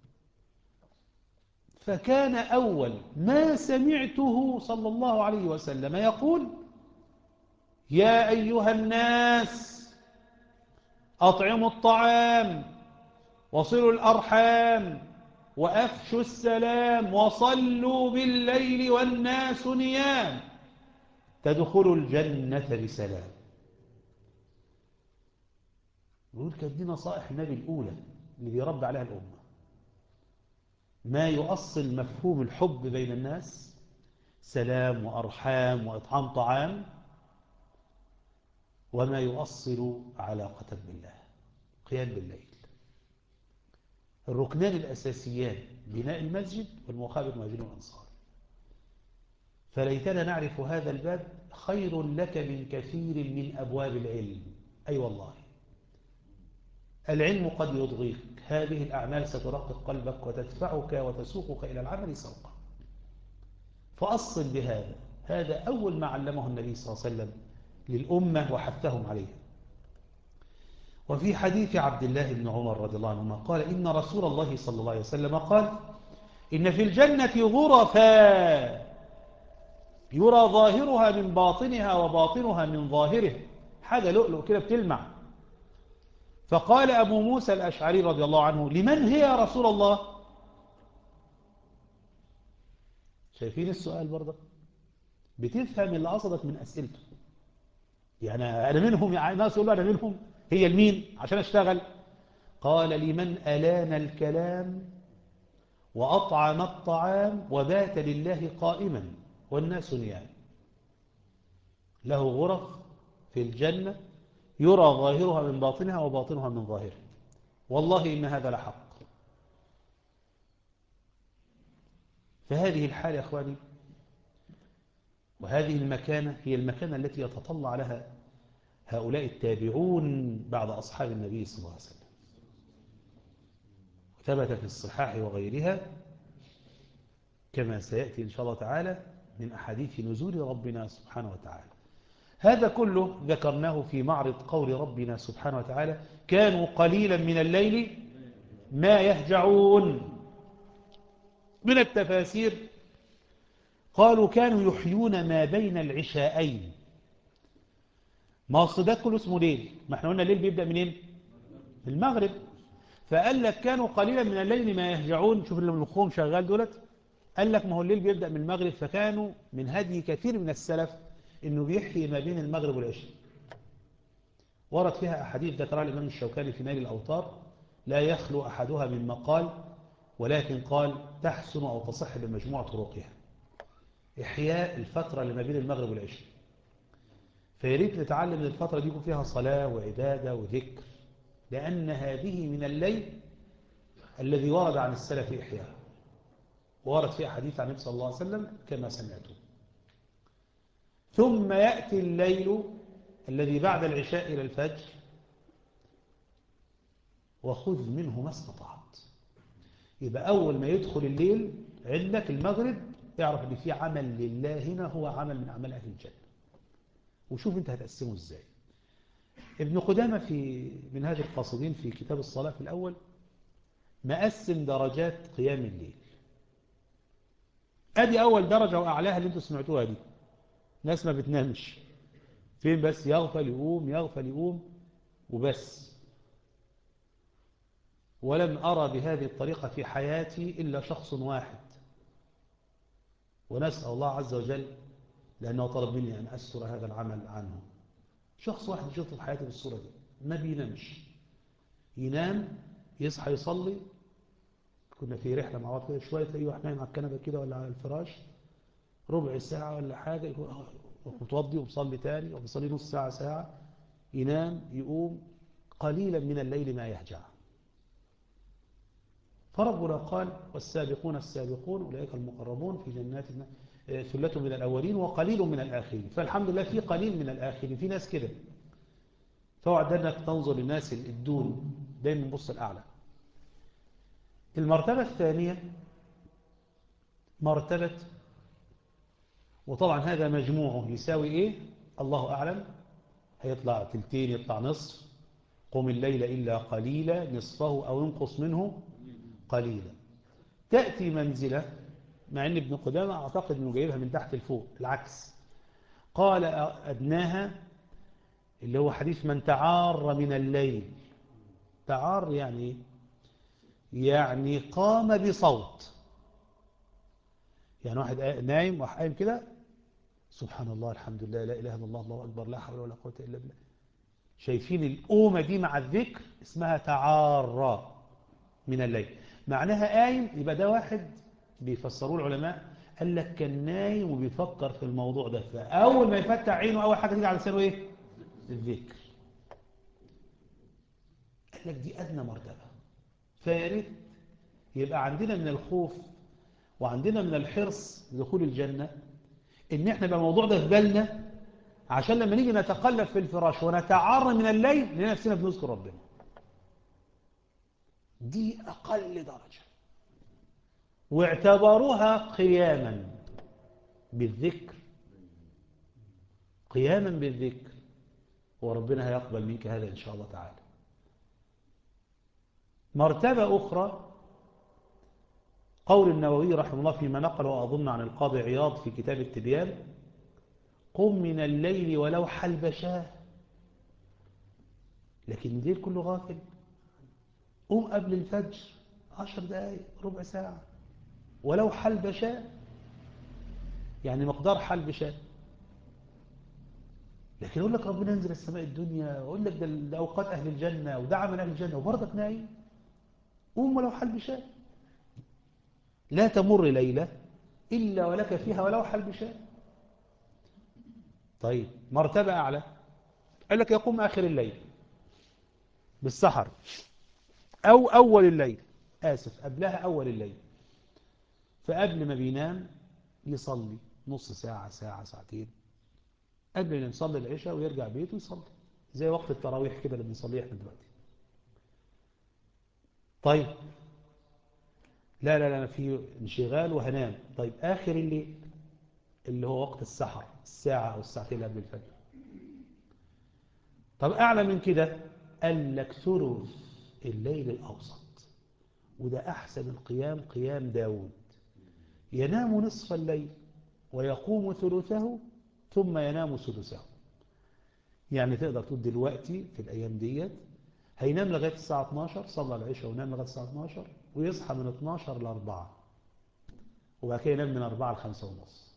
فكان أول ما سمعته صلى الله عليه وسلم يقول: يا أيها الناس أطعموا الطعام وصلوا الأرحام وأفشوا السلام وصلوا بالليل والناس نيام تدخلوا الجنة بسلام. يقول كانت دي نصائح النبي الأولى اللي بيربي عليها الأمة. ما يؤصل مفهوم الحب بين الناس: سلام وأرحام وإطعام طعام. وما يؤصل علاقة بالله: قيام بالليل. الركنان الأساسيان: بناء المسجد والمخابر مهاجرين والأنصار. فليتنا نعرف هذا الباب، خير لك من كثير من أبواب العلم. أي والله العلم قد يضغيك، هذه الأعمال سترقق قلبك وتدفعك وتسوقك إلى العمل سوقا. فأصل بهذا. هذا أول ما علمه النبي صلى الله عليه وسلم للأمة وحثهم عليه. وفي حديث عبد الله بن عمر رضي الله عنهما قال: إن رسول الله صلى الله عليه وسلم قال: إن في الجنة غرفا يرى ظاهرها من باطنها وباطنها من ظاهره، حاجة لؤلؤ كده بتلمع. فقال أبو موسى الأشعري رضي الله عنه: لمن هي يا رسول الله؟ شايفين السؤال برضه؟ بتفهم اللي قصدك من أسئلته. يعني أنا منهم، يعني ناس يقولوا أنا منهم، هي المين عشان أشتغل؟ قال: لمن ألان الكلام وأطعم الطعام وبات لله قائما والناس نيام. له غرف في الجنة يرى ظاهرها من باطنها وباطنها من ظاهره. والله إن هذا لحق. فهذه الحالة يا أخواني وهذه المكانة هي المكانة التي يتطلع لها هؤلاء التابعون بعد أصحاب النبي صلى الله عليه وسلم. وثبت في الصحاح وغيرها كما سيأتي إن شاء الله تعالى من أحاديث نزول ربنا سبحانه وتعالى. هذا كله ذكرناه في معرض قول ربنا سبحانه وتعالى: كانوا قليلا من الليل ما يهجعون. من التفاسير قالوا كانوا يحيون ما بين العشاءين. ما أصل ده كله اسمه ليل، ما احنا قلنا الليل بيبدأ منين؟ من المغرب. فقال لك كانوا قليلا من الليل ما يهجعون. شوف اللي من مخهم شغال دولت. قال لك ما هو الليل بيبدأ من المغرب، فكانوا من هدي كثير من السلف انه بيحيي ما بين المغرب والعشاء. ورد فيها أحاديث ذكرها الإمام الشوكاني في نيل الأوطار لا يخلو أحدها من مقال، ولكن قال تحسن أو تصح بمجموع طرقها. إحياء الفترة اللي ما بين المغرب والعشاء. فيريد نتعلم أن الفترة دي يكون فيها صلاة وعبادة وذكر، لأن هذه من الليل الذي ورد عن السلف إحياء، ورد فيها حديث عن النبي صلى الله عليه وسلم كما سمعتم. ثم يأتي الليل الذي بعد العشاء إلى الفجر: وخذ منه ما استطعت. يبقى أول ما يدخل الليل عندك المغرب اعرف ان في عمل لله هنا، هو عمل من أعمال أهل الجنة. وشوف انت هتقسمه ازاي. ابن قدامة في منهاج القاصدين في كتاب الصلاة في الأول مقسم درجات قيام الليل. ادي أول درجة وأعلاها اللي انتوا سمعتوها دي. ناس ما بتنامش فين بس يغفل يقوم يغفل يقوم وبس. ولم أرى بهذه الطريقة في حياتي إلا شخص واحد، ونسأل الله عز وجل لأنه طلب مني أن أستر هذا العمل عنه. شخص واحد شفته في حياتي بالصورة دي، ما بينامش، ينام يصحى يصلي. كنا في رحلة مع بعض كده شوية تلاقيه واحد نايم على الكنبة كده ولا على الفراش ربع ساعة ولا حاجة، يكون متوضي ومصلي تاني وبيصلي نص ساعة ساعة، ينام يقوم. قليلا من الليل ما يهجع. فربنا قال والسابقون السابقون أولئك المقربون في جنات ثلة من الأولين وقليل من الآخرين. فالحمد لله في قليل من الآخرين، في ناس كده. فوعد أنك تنظر للناس الدون، دايما بص الأعلى. المرتبة الثانية مرتبة، وطبعا هذا مجموعه يساوي إيه الله أعلم، هيطلع تلتين، يطلع نصف. قم الليل إلا قليلا نصفه أو ينقص منه قليلا. تأتي منزلة، مع أن ابن قدامة أعتقد أنه جايبها من تحت لفوق العكس، قال أدناها اللي هو حديث من تعار من الليل. تعار يعني قام بصوت، يعني واحد نايم واحد قايم كده سبحان الله الحمد لله لا إله إلا الله الله أكبر لا حول ولا قوة إلا بالله. شايفين القومة دي مع الذكر اسمها تعار من الليل، معناها قايم. يبقى ده واحد بيفسروه العلماء، قال لك كان نايم وبيفكر في الموضوع ده، فأول ما يفتح عينه أول حاجة تيجي على لسانه إيه؟ الذكر. قال لك دي أدنى مرتبة. فيا ريت يبقى عندنا من الخوف وعندنا من الحرص لدخول الجنة إن إحنا يبقى الموضوع ده في بالنا، عشان لما نيجي نتقلب في الفراش ونتعار من الليل لنفسنا بنذكر ربنا. دي أقل درجة، واعتبروها قياما بالذكر، قياما بالذكر، وربنا هيقبل منك هذا إن شاء الله تعالى. مرتبة أخرى قول النووي رحمه الله فيما نقل وأظن عن القاضي عياض في كتاب التبيان: قم من الليل ولو حلبشاه. لكن الليل كله غافل، قم قبل الفجر 10 دقائق ربع ساعة ولو حلبشاه، يعني مقدار حلبشاه. لكن يقول لك ربنا ينزل السماء الدنيا ويقول لك ده أوقات أهل الجنة وده عمل أهل الجنة وبرضك نايم، قوم ولو حلبشاه. لا تمر ليلة إلا ولك فيها ولو حلبشاه. طيب مرتبة أعلى قال لك يقوم آخر الليل بالسحر أو أول الليل، آسف قبلها أول الليل، فقبل ما بينام يصلي نص ساعة ساعة ساعتين قبل ما يصلي العشاء ويرجع بيته يصلي زي وقت التراويح كده اللي بنصليه احنا دلوقتي. طيب لا لا لا أنا في انشغال وهنام. طيب آخر الليل اللي هو وقت السحر، الساعة أو الساعتين قبل الفجر. طب أعلى من كده قال لك ثلث الليل الأوسط، وده أحسن القيام قيام داود، ينام نصف الليل ويقوم ثلثه ثم ينام سدسه. يعني تقدر تقول دلوقتي في الأيام ديت هينام لغاية الساعة 12، صلى العشاء ونام لغاية الساعة 12 ويصحى من 12 ل 4 وبعد كده ينام من 4 ل 5 ونص.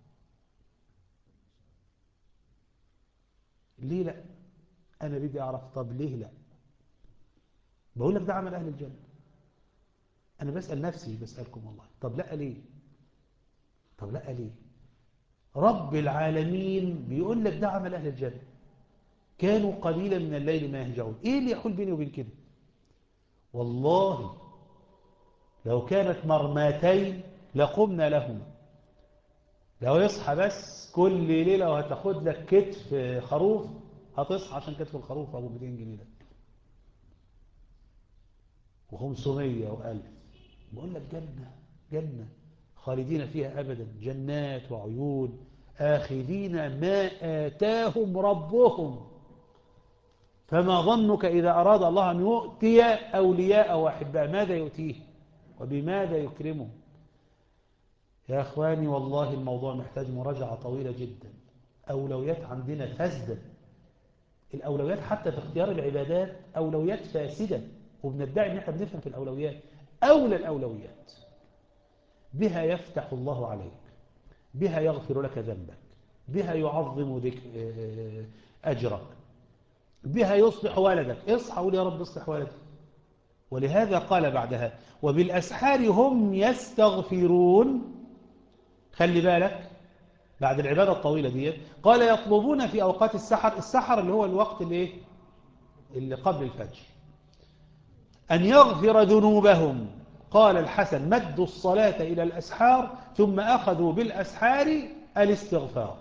ليه لا؟ أنا بدي أعرف طب ليه لا؟ بقول لك ده عمل أهل الجنة. أنا بسأل نفسي بسألكم والله، طب لا ليه؟ طب لا ليه؟ رب العالمين بيقول لك ده عمل أهل الجنة، كانوا قليلا من الليل ما يهجعون. إيه اللي يحول بيني وبين كده؟ والله لو كانت مرماتين لقمنا لهما. لو يصحى بس كل ليلة وهتاخد لك كتف خروف، هتصحى عشان كتف الخروف أبو 200 جنيه ده و500 و1000. بقول لك جنة، جنة خالدين فيها أبدا، جنات وعيون آخذين ما آتاهم ربهم. فما ظنك إذا أراد الله أن يؤتي أولياء وأحباء ماذا يؤتيه وبماذا يكرمه؟ يا أخواني والله الموضوع محتاج مراجعة طويلة جدا. أولويات عندنا فاسدة، الأولويات حتى في اختيار العبادات أولويات فاسدة، وبندعي أن احنا بنفهم في الأولويات. أولى الأولويات بها يفتح الله عليك، بها يغفر لك ذنبك، بها يعظم أجرك، بها يصلح ولدك. اصحى قول يا رب اصلح ولدك. ولهذا قال بعدها وبالأسحار هم يستغفرون. خلي بالك بعد العبادة الطويلة دي قال يطلبون في أوقات السحر، السحر اللي هو الوقت اللي قبل الفجر، أن يغفر ذنوبهم. قال الحسن مدوا الصلاة إلى الأسحار ثم أخذوا بالأسحار الاستغفار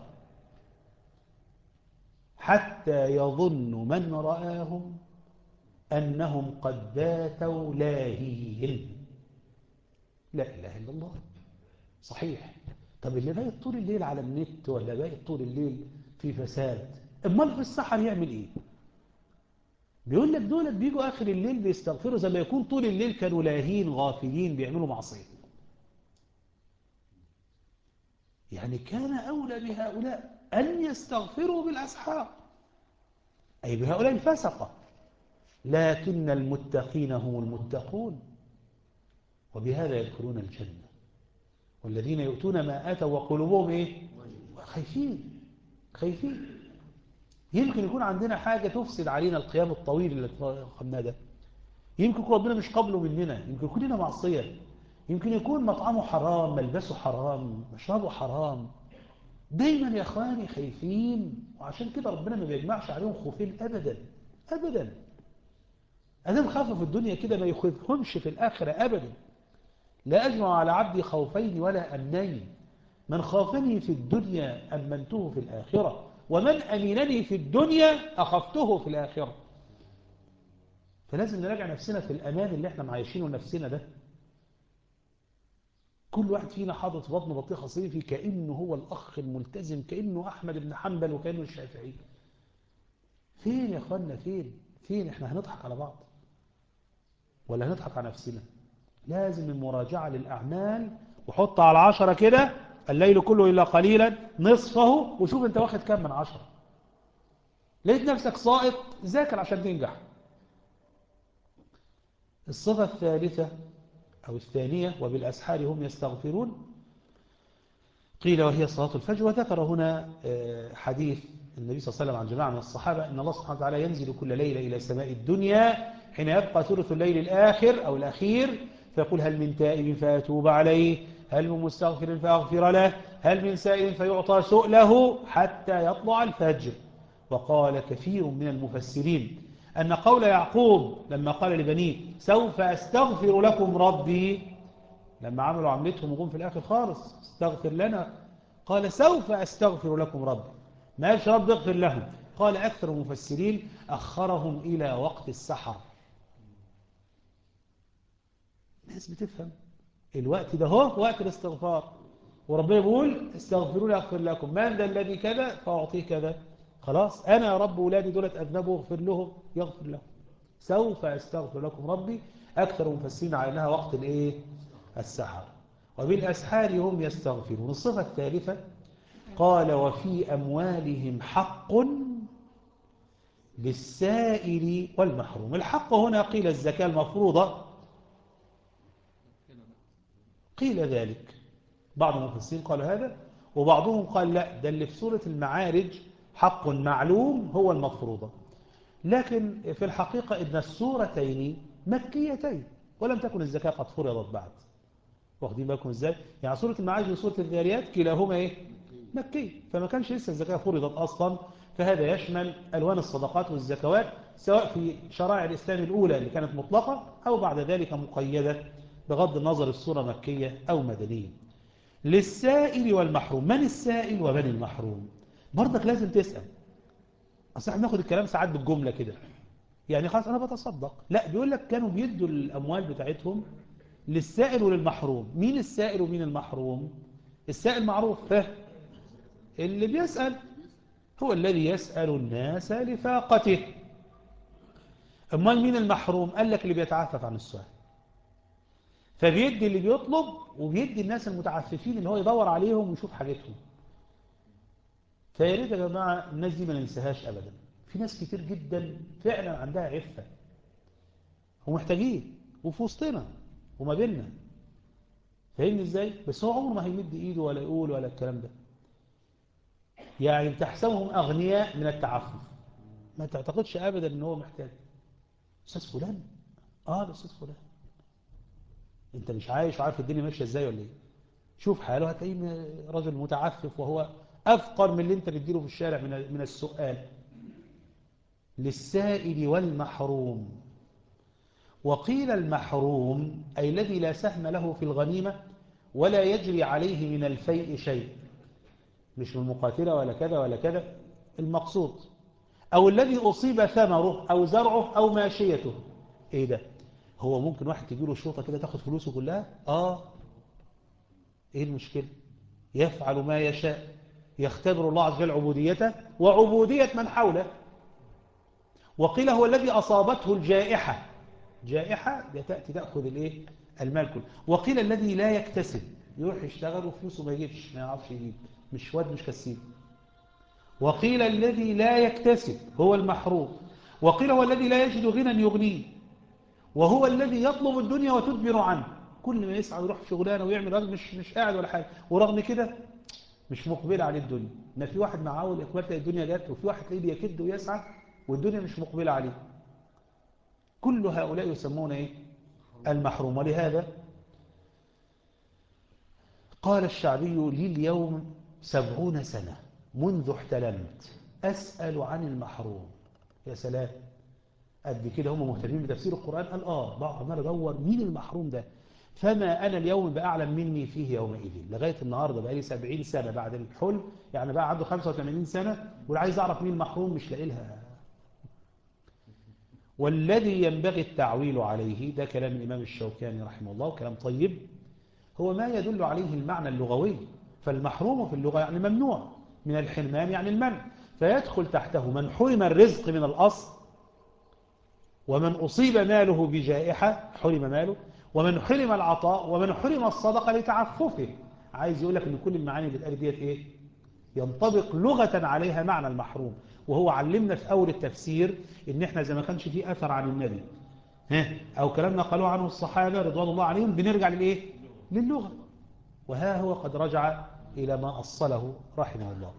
حتى يظن من رآهم أنهم قد باتوا لاهين. لا إله إلا الله. صحيح. طب اللي بايت طول الليل على النت ولا بايت طول الليل في فساد، امال في السحر يعمل ايه؟ بيقول لك دولت بيجوا آخر الليل بيستغفروا زي ما يكون طول الليل كانوا لاهين غافلين بيعملوا معصية. يعني كان أولى بهؤلاء أن يستغفروا بالأسحار، أي بهؤلاء الفسقة. لكن المتقين هم المتقون وبهذا يدخلون الجنة. والذين يؤتون ما آتوا وقلوبهم إيه؟ خايفين. خايفين. يمكن يكون عندنا حاجة تفسد علينا القيام الطويل اللي قمناه ده. يمكن يكون ربنا مش قابله مننا، يمكن يكون لنا معصية، يمكن يكون مطعمه حرام، ملبسه حرام، مشربه حرام. دايما يا اخواني خايفين، وعشان كده ربنا ما بيجمعش عليهم خوفين ابدا ابدا. ادام خافوا في الدنيا كده ما يخوفهمش في الاخره ابدا. لا اجمع على عبدي خوفين ولا امنين، من خافني في الدنيا امنته في الاخره، ومن امنني في الدنيا اخفته في الاخره. فلازم نراجع نفسنا في الامان اللي احنا معايشينه لنفسنا ده. كل واحد فينا حاطط في بطنه بطيخه صيفي كانه هو الاخ الملتزم، كانه احمد بن حنبل وكانه الشافعي. فين يا اخوانا؟ فين احنا هنضحك على بعض ولا هنضحك على نفسنا؟ لازم المراجعه للاعمال، وحط على 10 كده الليل كله الا قليلا نصفه، وشوف انت واخد كام من 10. لقيت نفسك ساقط، ذاكر عشان تنجح. الصفه الثالثه او الثانيه وبالاسحار هم يستغفرون، قيل وهي صلاة الفجر. وذكر هنا حديث النبي صلى الله عليه وسلم عن جماعة من الصحابة أن الله سبحانه وتعالى ينزل كل ليلة إلى سماء الدنيا حين يبقى ثلث الليل الآخر أو الأخير، فيقول هل من تائب فأتوب عليه، هل من مستغفر فأغفر له، هل من سائل فيعطى سؤله، حتى يطلع الفجر. وقال كثير من المفسرين أن قول يعقوب لما قال لبنيه سوف أستغفر لكم ربي، لما عملوا عملتهم وقوم في الآخر خالص استغفر لنا، قال سوف أستغفر لكم ربي، ما قالش رب اغفر لهم. قال أكثر المفسرين أخرهم إلى وقت السحر. الناس بتفهم الوقت ده هو وقت الاستغفار، وربنا يقول استغفروا لي أغفر لكم، من ذا الذي كذا فأعطيه كذا. خلاص أنا يا رب ولادي دولت أذنبوا اغفر لهم، يغفر لهم. سوف أستغفر لكم ربي. أكثر المفسرين على أنها وقت الإيه؟ السحر. وبالأسحار هم يستغفرون. الصفة الثالثة قال وفي أموالهم حق للسائل والمحروم. الحق هنا قيل الزكاة المفروضة، قيل ذلك، بعض المفسرين قال هذا، وبعضهم قال لا، ده اللي في سورة المعارج حق معلوم هو المفروضة. لكن في الحقيقة إن السورتين مكيتين ولم تكن الزكاة قد فرضت بعد. واخدين بالكم ازاي؟ يعني سورة المعارج وسورة الذاريات كلاهما ايه؟ مكي، فما كانش لسه الزكاة فرضت أصلا. فهذا يشمل ألوان الصدقات والزكوات سواء في شرائع الإسلام الأولى اللي كانت مطلقة أو بعد ذلك مقيدة، بغض النظر السورة مكية أو مدنية. للسائل والمحروم. من السائل ومن المحروم؟ برضك لازم تسأل. أصلا احنا بناخد الكلام ساعات بالجملة كده، يعني خلاص أنا بتصدق. لا، بيقول لك كانوا بيدوا الأموال بتاعتهم للسائل وللمحروم. مين السائل ومين المحروم؟ السائل معروف، اللي بيسأل هو الذي يسأل الناس لفاقته. امال مين المحروم؟ قال لك اللي بيتعفف عن السؤال، فبيدي اللي بيطلب وبيدي الناس المتعففين اللي هو يدور عليهم ويشوف حاجتهم. فيا ريت يا جماعه الناس دي ما ننساهاش ابدا. في ناس كتير جدا فعلا عندها عفه ومحتاجين، وفي وسطنا وما بيننا، فاهمني ازاي؟ بس هو عمره ما هيمد ايده ولا يقول ولا الكلام ده. يعني تحسبهم اغنياء من التعفف، ما تعتقدش ابدا ان هو محتاج. استاذ فلان، اه ده استاذ فلان، انت مش عايش وعارف الدنيا ماشيه ازاي ولا ايه؟ شوف حاله هتلاقيه رجل متعفف وهو افقر من اللي انت بتديله في الشارع من السؤال. للسائل والمحروم. وقيل المحروم أي الذي لا سهم له في الغنيمة ولا يجري عليه من الفيء شيء، مش من المقاتلة ولا كذا ولا كذا المقصود، أو الذي أصيب ثمره أو زرعه أو ماشيته. إيه ده؟ هو ممكن واحد تجيله شوطة كده تاخد فلوسه كلها؟ إيه المشكلة؟ يفعل ما يشاء، يختبر الله عز وجل عبوديته وعبودية من حوله. وقيل هو الذي أصابته الجائحة، جائحة تأتي تأخذ الإيه؟ المال كله. وقيل الذي لا يكتسب، يروح يشتغل وفلوسه ما يجيبش، ما يعرفش يجيب، مش واد مش كسيب. وقيل الذي لا يكتسب هو المحروم. وقيل هو الذي لا يجد غنى يغنيه، وهو الذي يطلب الدنيا وتدبر عنه، كل ما يسعى ويروح شغلانه ويعمل راجل مش قاعد ولا حاجه، ورغم كده مش مقبل عليه الدنيا. ما في واحد معاه الاقبال تلاقي الدنيا جت، وفي واحد تلاقيه بيكد ويسعى والدنيا مش مقبله عليه. كل هؤلاء يسمون ايه؟ المحروم. ولهذا قال الشعبي لي اليوم 70 سنة منذ احتلمت أسأل عن المحروم. يا سلام، قد كده هم مهتمين بتفسير القرآن. قال بقى عمال أدور مين المحروم ده، فما أنا اليوم بأعلم مني فيه يومئذ. لغاية النهاردة بقى لي 70 سنة بعد الحلم، يعني بقى عنده 85 سنة والعايز أعرف مين المحروم، مش لاقي لها. والذي ينبغي التعويل عليه، ده كلام الإمام الشوكاني رحمه الله وكلام طيب، هو ما يدل عليه المعنى اللغوي. فالمحروم في اللغة يعني ممنوع، من الحرمان يعني المنع، فيدخل تحته من حرم الرزق من الأصل، ومن أصيب ماله بجائحة حرم ماله، ومن حرم العطاء، ومن حرم الصدقة لتعففه. عايز يقول لك ان كل المعاني اللي اتقالت ديت ايه؟ ينطبق لغة عليها معنى المحروم. وهو علمنا في أول التفسير ان احنا زي ما كانش فيه أثر عن النبي أو كلامنا قالوا عنه الصحابة رضوان الله عليهم، بنرجع للإيه؟ للغة. وها هو قد رجع إلى ما أصله رحمه الله.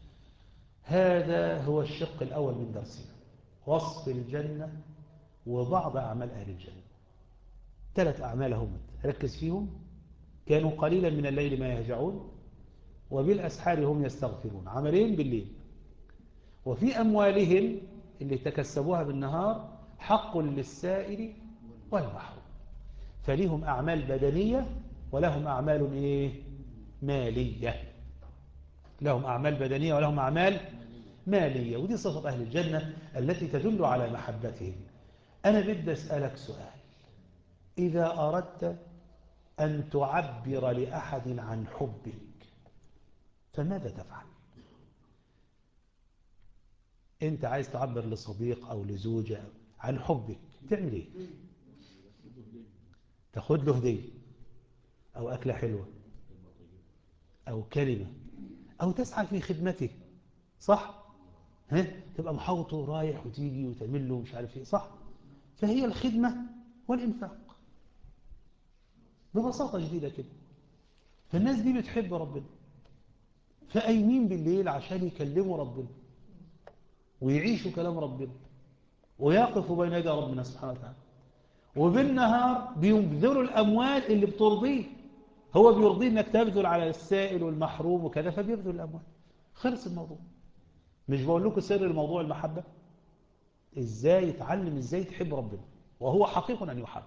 هذا هو الشق الأول من درسنا، وصف الجنة وبعض أعمال أهل الجنة. 3 أعمال هم ركز فيهم: كانوا قليلا من الليل ما يهجعون، وبالأسحار هم يستغفرون، عملين بالليل. وفي أموالهم اللي تكسبوها بالنهار حق للسائل والمحروم. فليهم أعمال بدنية ولهم أعمال إيه؟ مالية. لهم أعمال بدنية ولهم أعمال مالية، ودي صفة أهل الجنة التي تدل على محبتهم. أنا بدي أسألك سؤال: إذا أردت أن تعبر لأحد عن حبك فماذا تفعل؟ أنت عايز تعبر لصديق أو لزوجة عن حبك، تعمل إيه؟ تاخد له هدية أو أكلة حلوة أو كلمة أو تسعى في خدمته، صح؟ تبقى محاوطه رايح وتيجي وتعمل له مش عارف ايه، صح؟ فهي الخدمة والإنفاق ببساطة شديدة كده. فالناس دي بتحب ربنا، فقايمين بالليل عشان يكلموا ربنا ويعيشوا كلام ربنا ويقفوا بين يدي ربنا سبحانه وتعالى، وبالنهار بيبذلوا الأموال اللي بترضيه. هو بيرضيه انك تبذل على السائل والمحروم وكذا، فبيبذل الأموال. خلص الموضوع. مش بقول لكم سر الموضوع المحبة؟ ازاي يتعلم ازاي تحب ربنا، وهو حقيق أن يحب.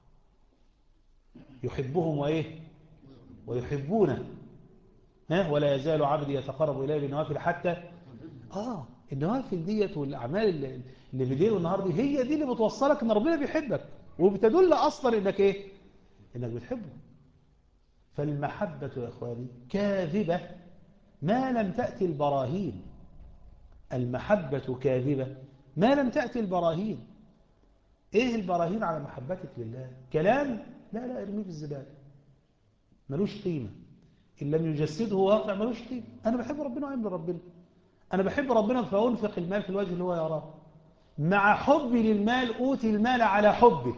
يحبهم وإيه؟ ويحبونه. ولا يزال عبدي يتقرب إليه بالنوافل حتى النوافل ديت والأعمال اللي بالليل والنهار دي، هي دي اللي بتوصلك ان ربنا بيحبك، وبتدل أصلا انك ايه؟ انك بتحبه. فالمحبة يا إخواني كاذبة ما لم تأتي البراهين. المحبة كاذبة ما لم تأتي البراهين. ايه البراهين على محبتك لله؟ كلام؟ لا ارميه في الزبالة، ملوش قيمة. إن لم يجسده واقع ملوش قيمة. أنا بحب ربنا وعمل ربنا، أنا بحب ربنا فأنفق المال في الوجه اللي هو يراه. مع حبي للمال أوتي المال على حبه،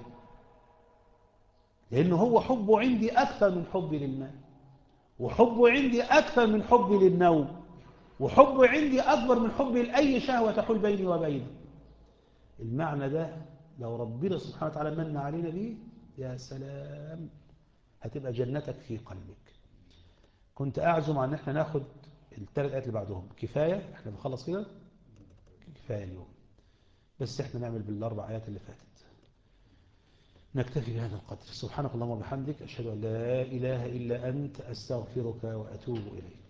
لأنه هو حبه عندي أكثر من حبي للمال، وحبه عندي أكثر من حبي للنوم، وحبه عندي أكبر من حبي لأي شهوة تحول بيني وبينه. المعنى ده لو ربنا سبحانه وتعالى من علينا به، يا سلام، هتبقى جنتك في قلبك. كنت أعزم عن احنا ناخد ال3 آيات اللي بعدهم. كفاية احنا بنخلص كده، كفاية اليوم، بس احنا نعمل بال4 آيات اللي فاتت. نكتفي بهذا القدر. سبحانك اللهم وبحمدك، أشهد أن لا إله إلا أنت، أستغفرك وأتوب إليك.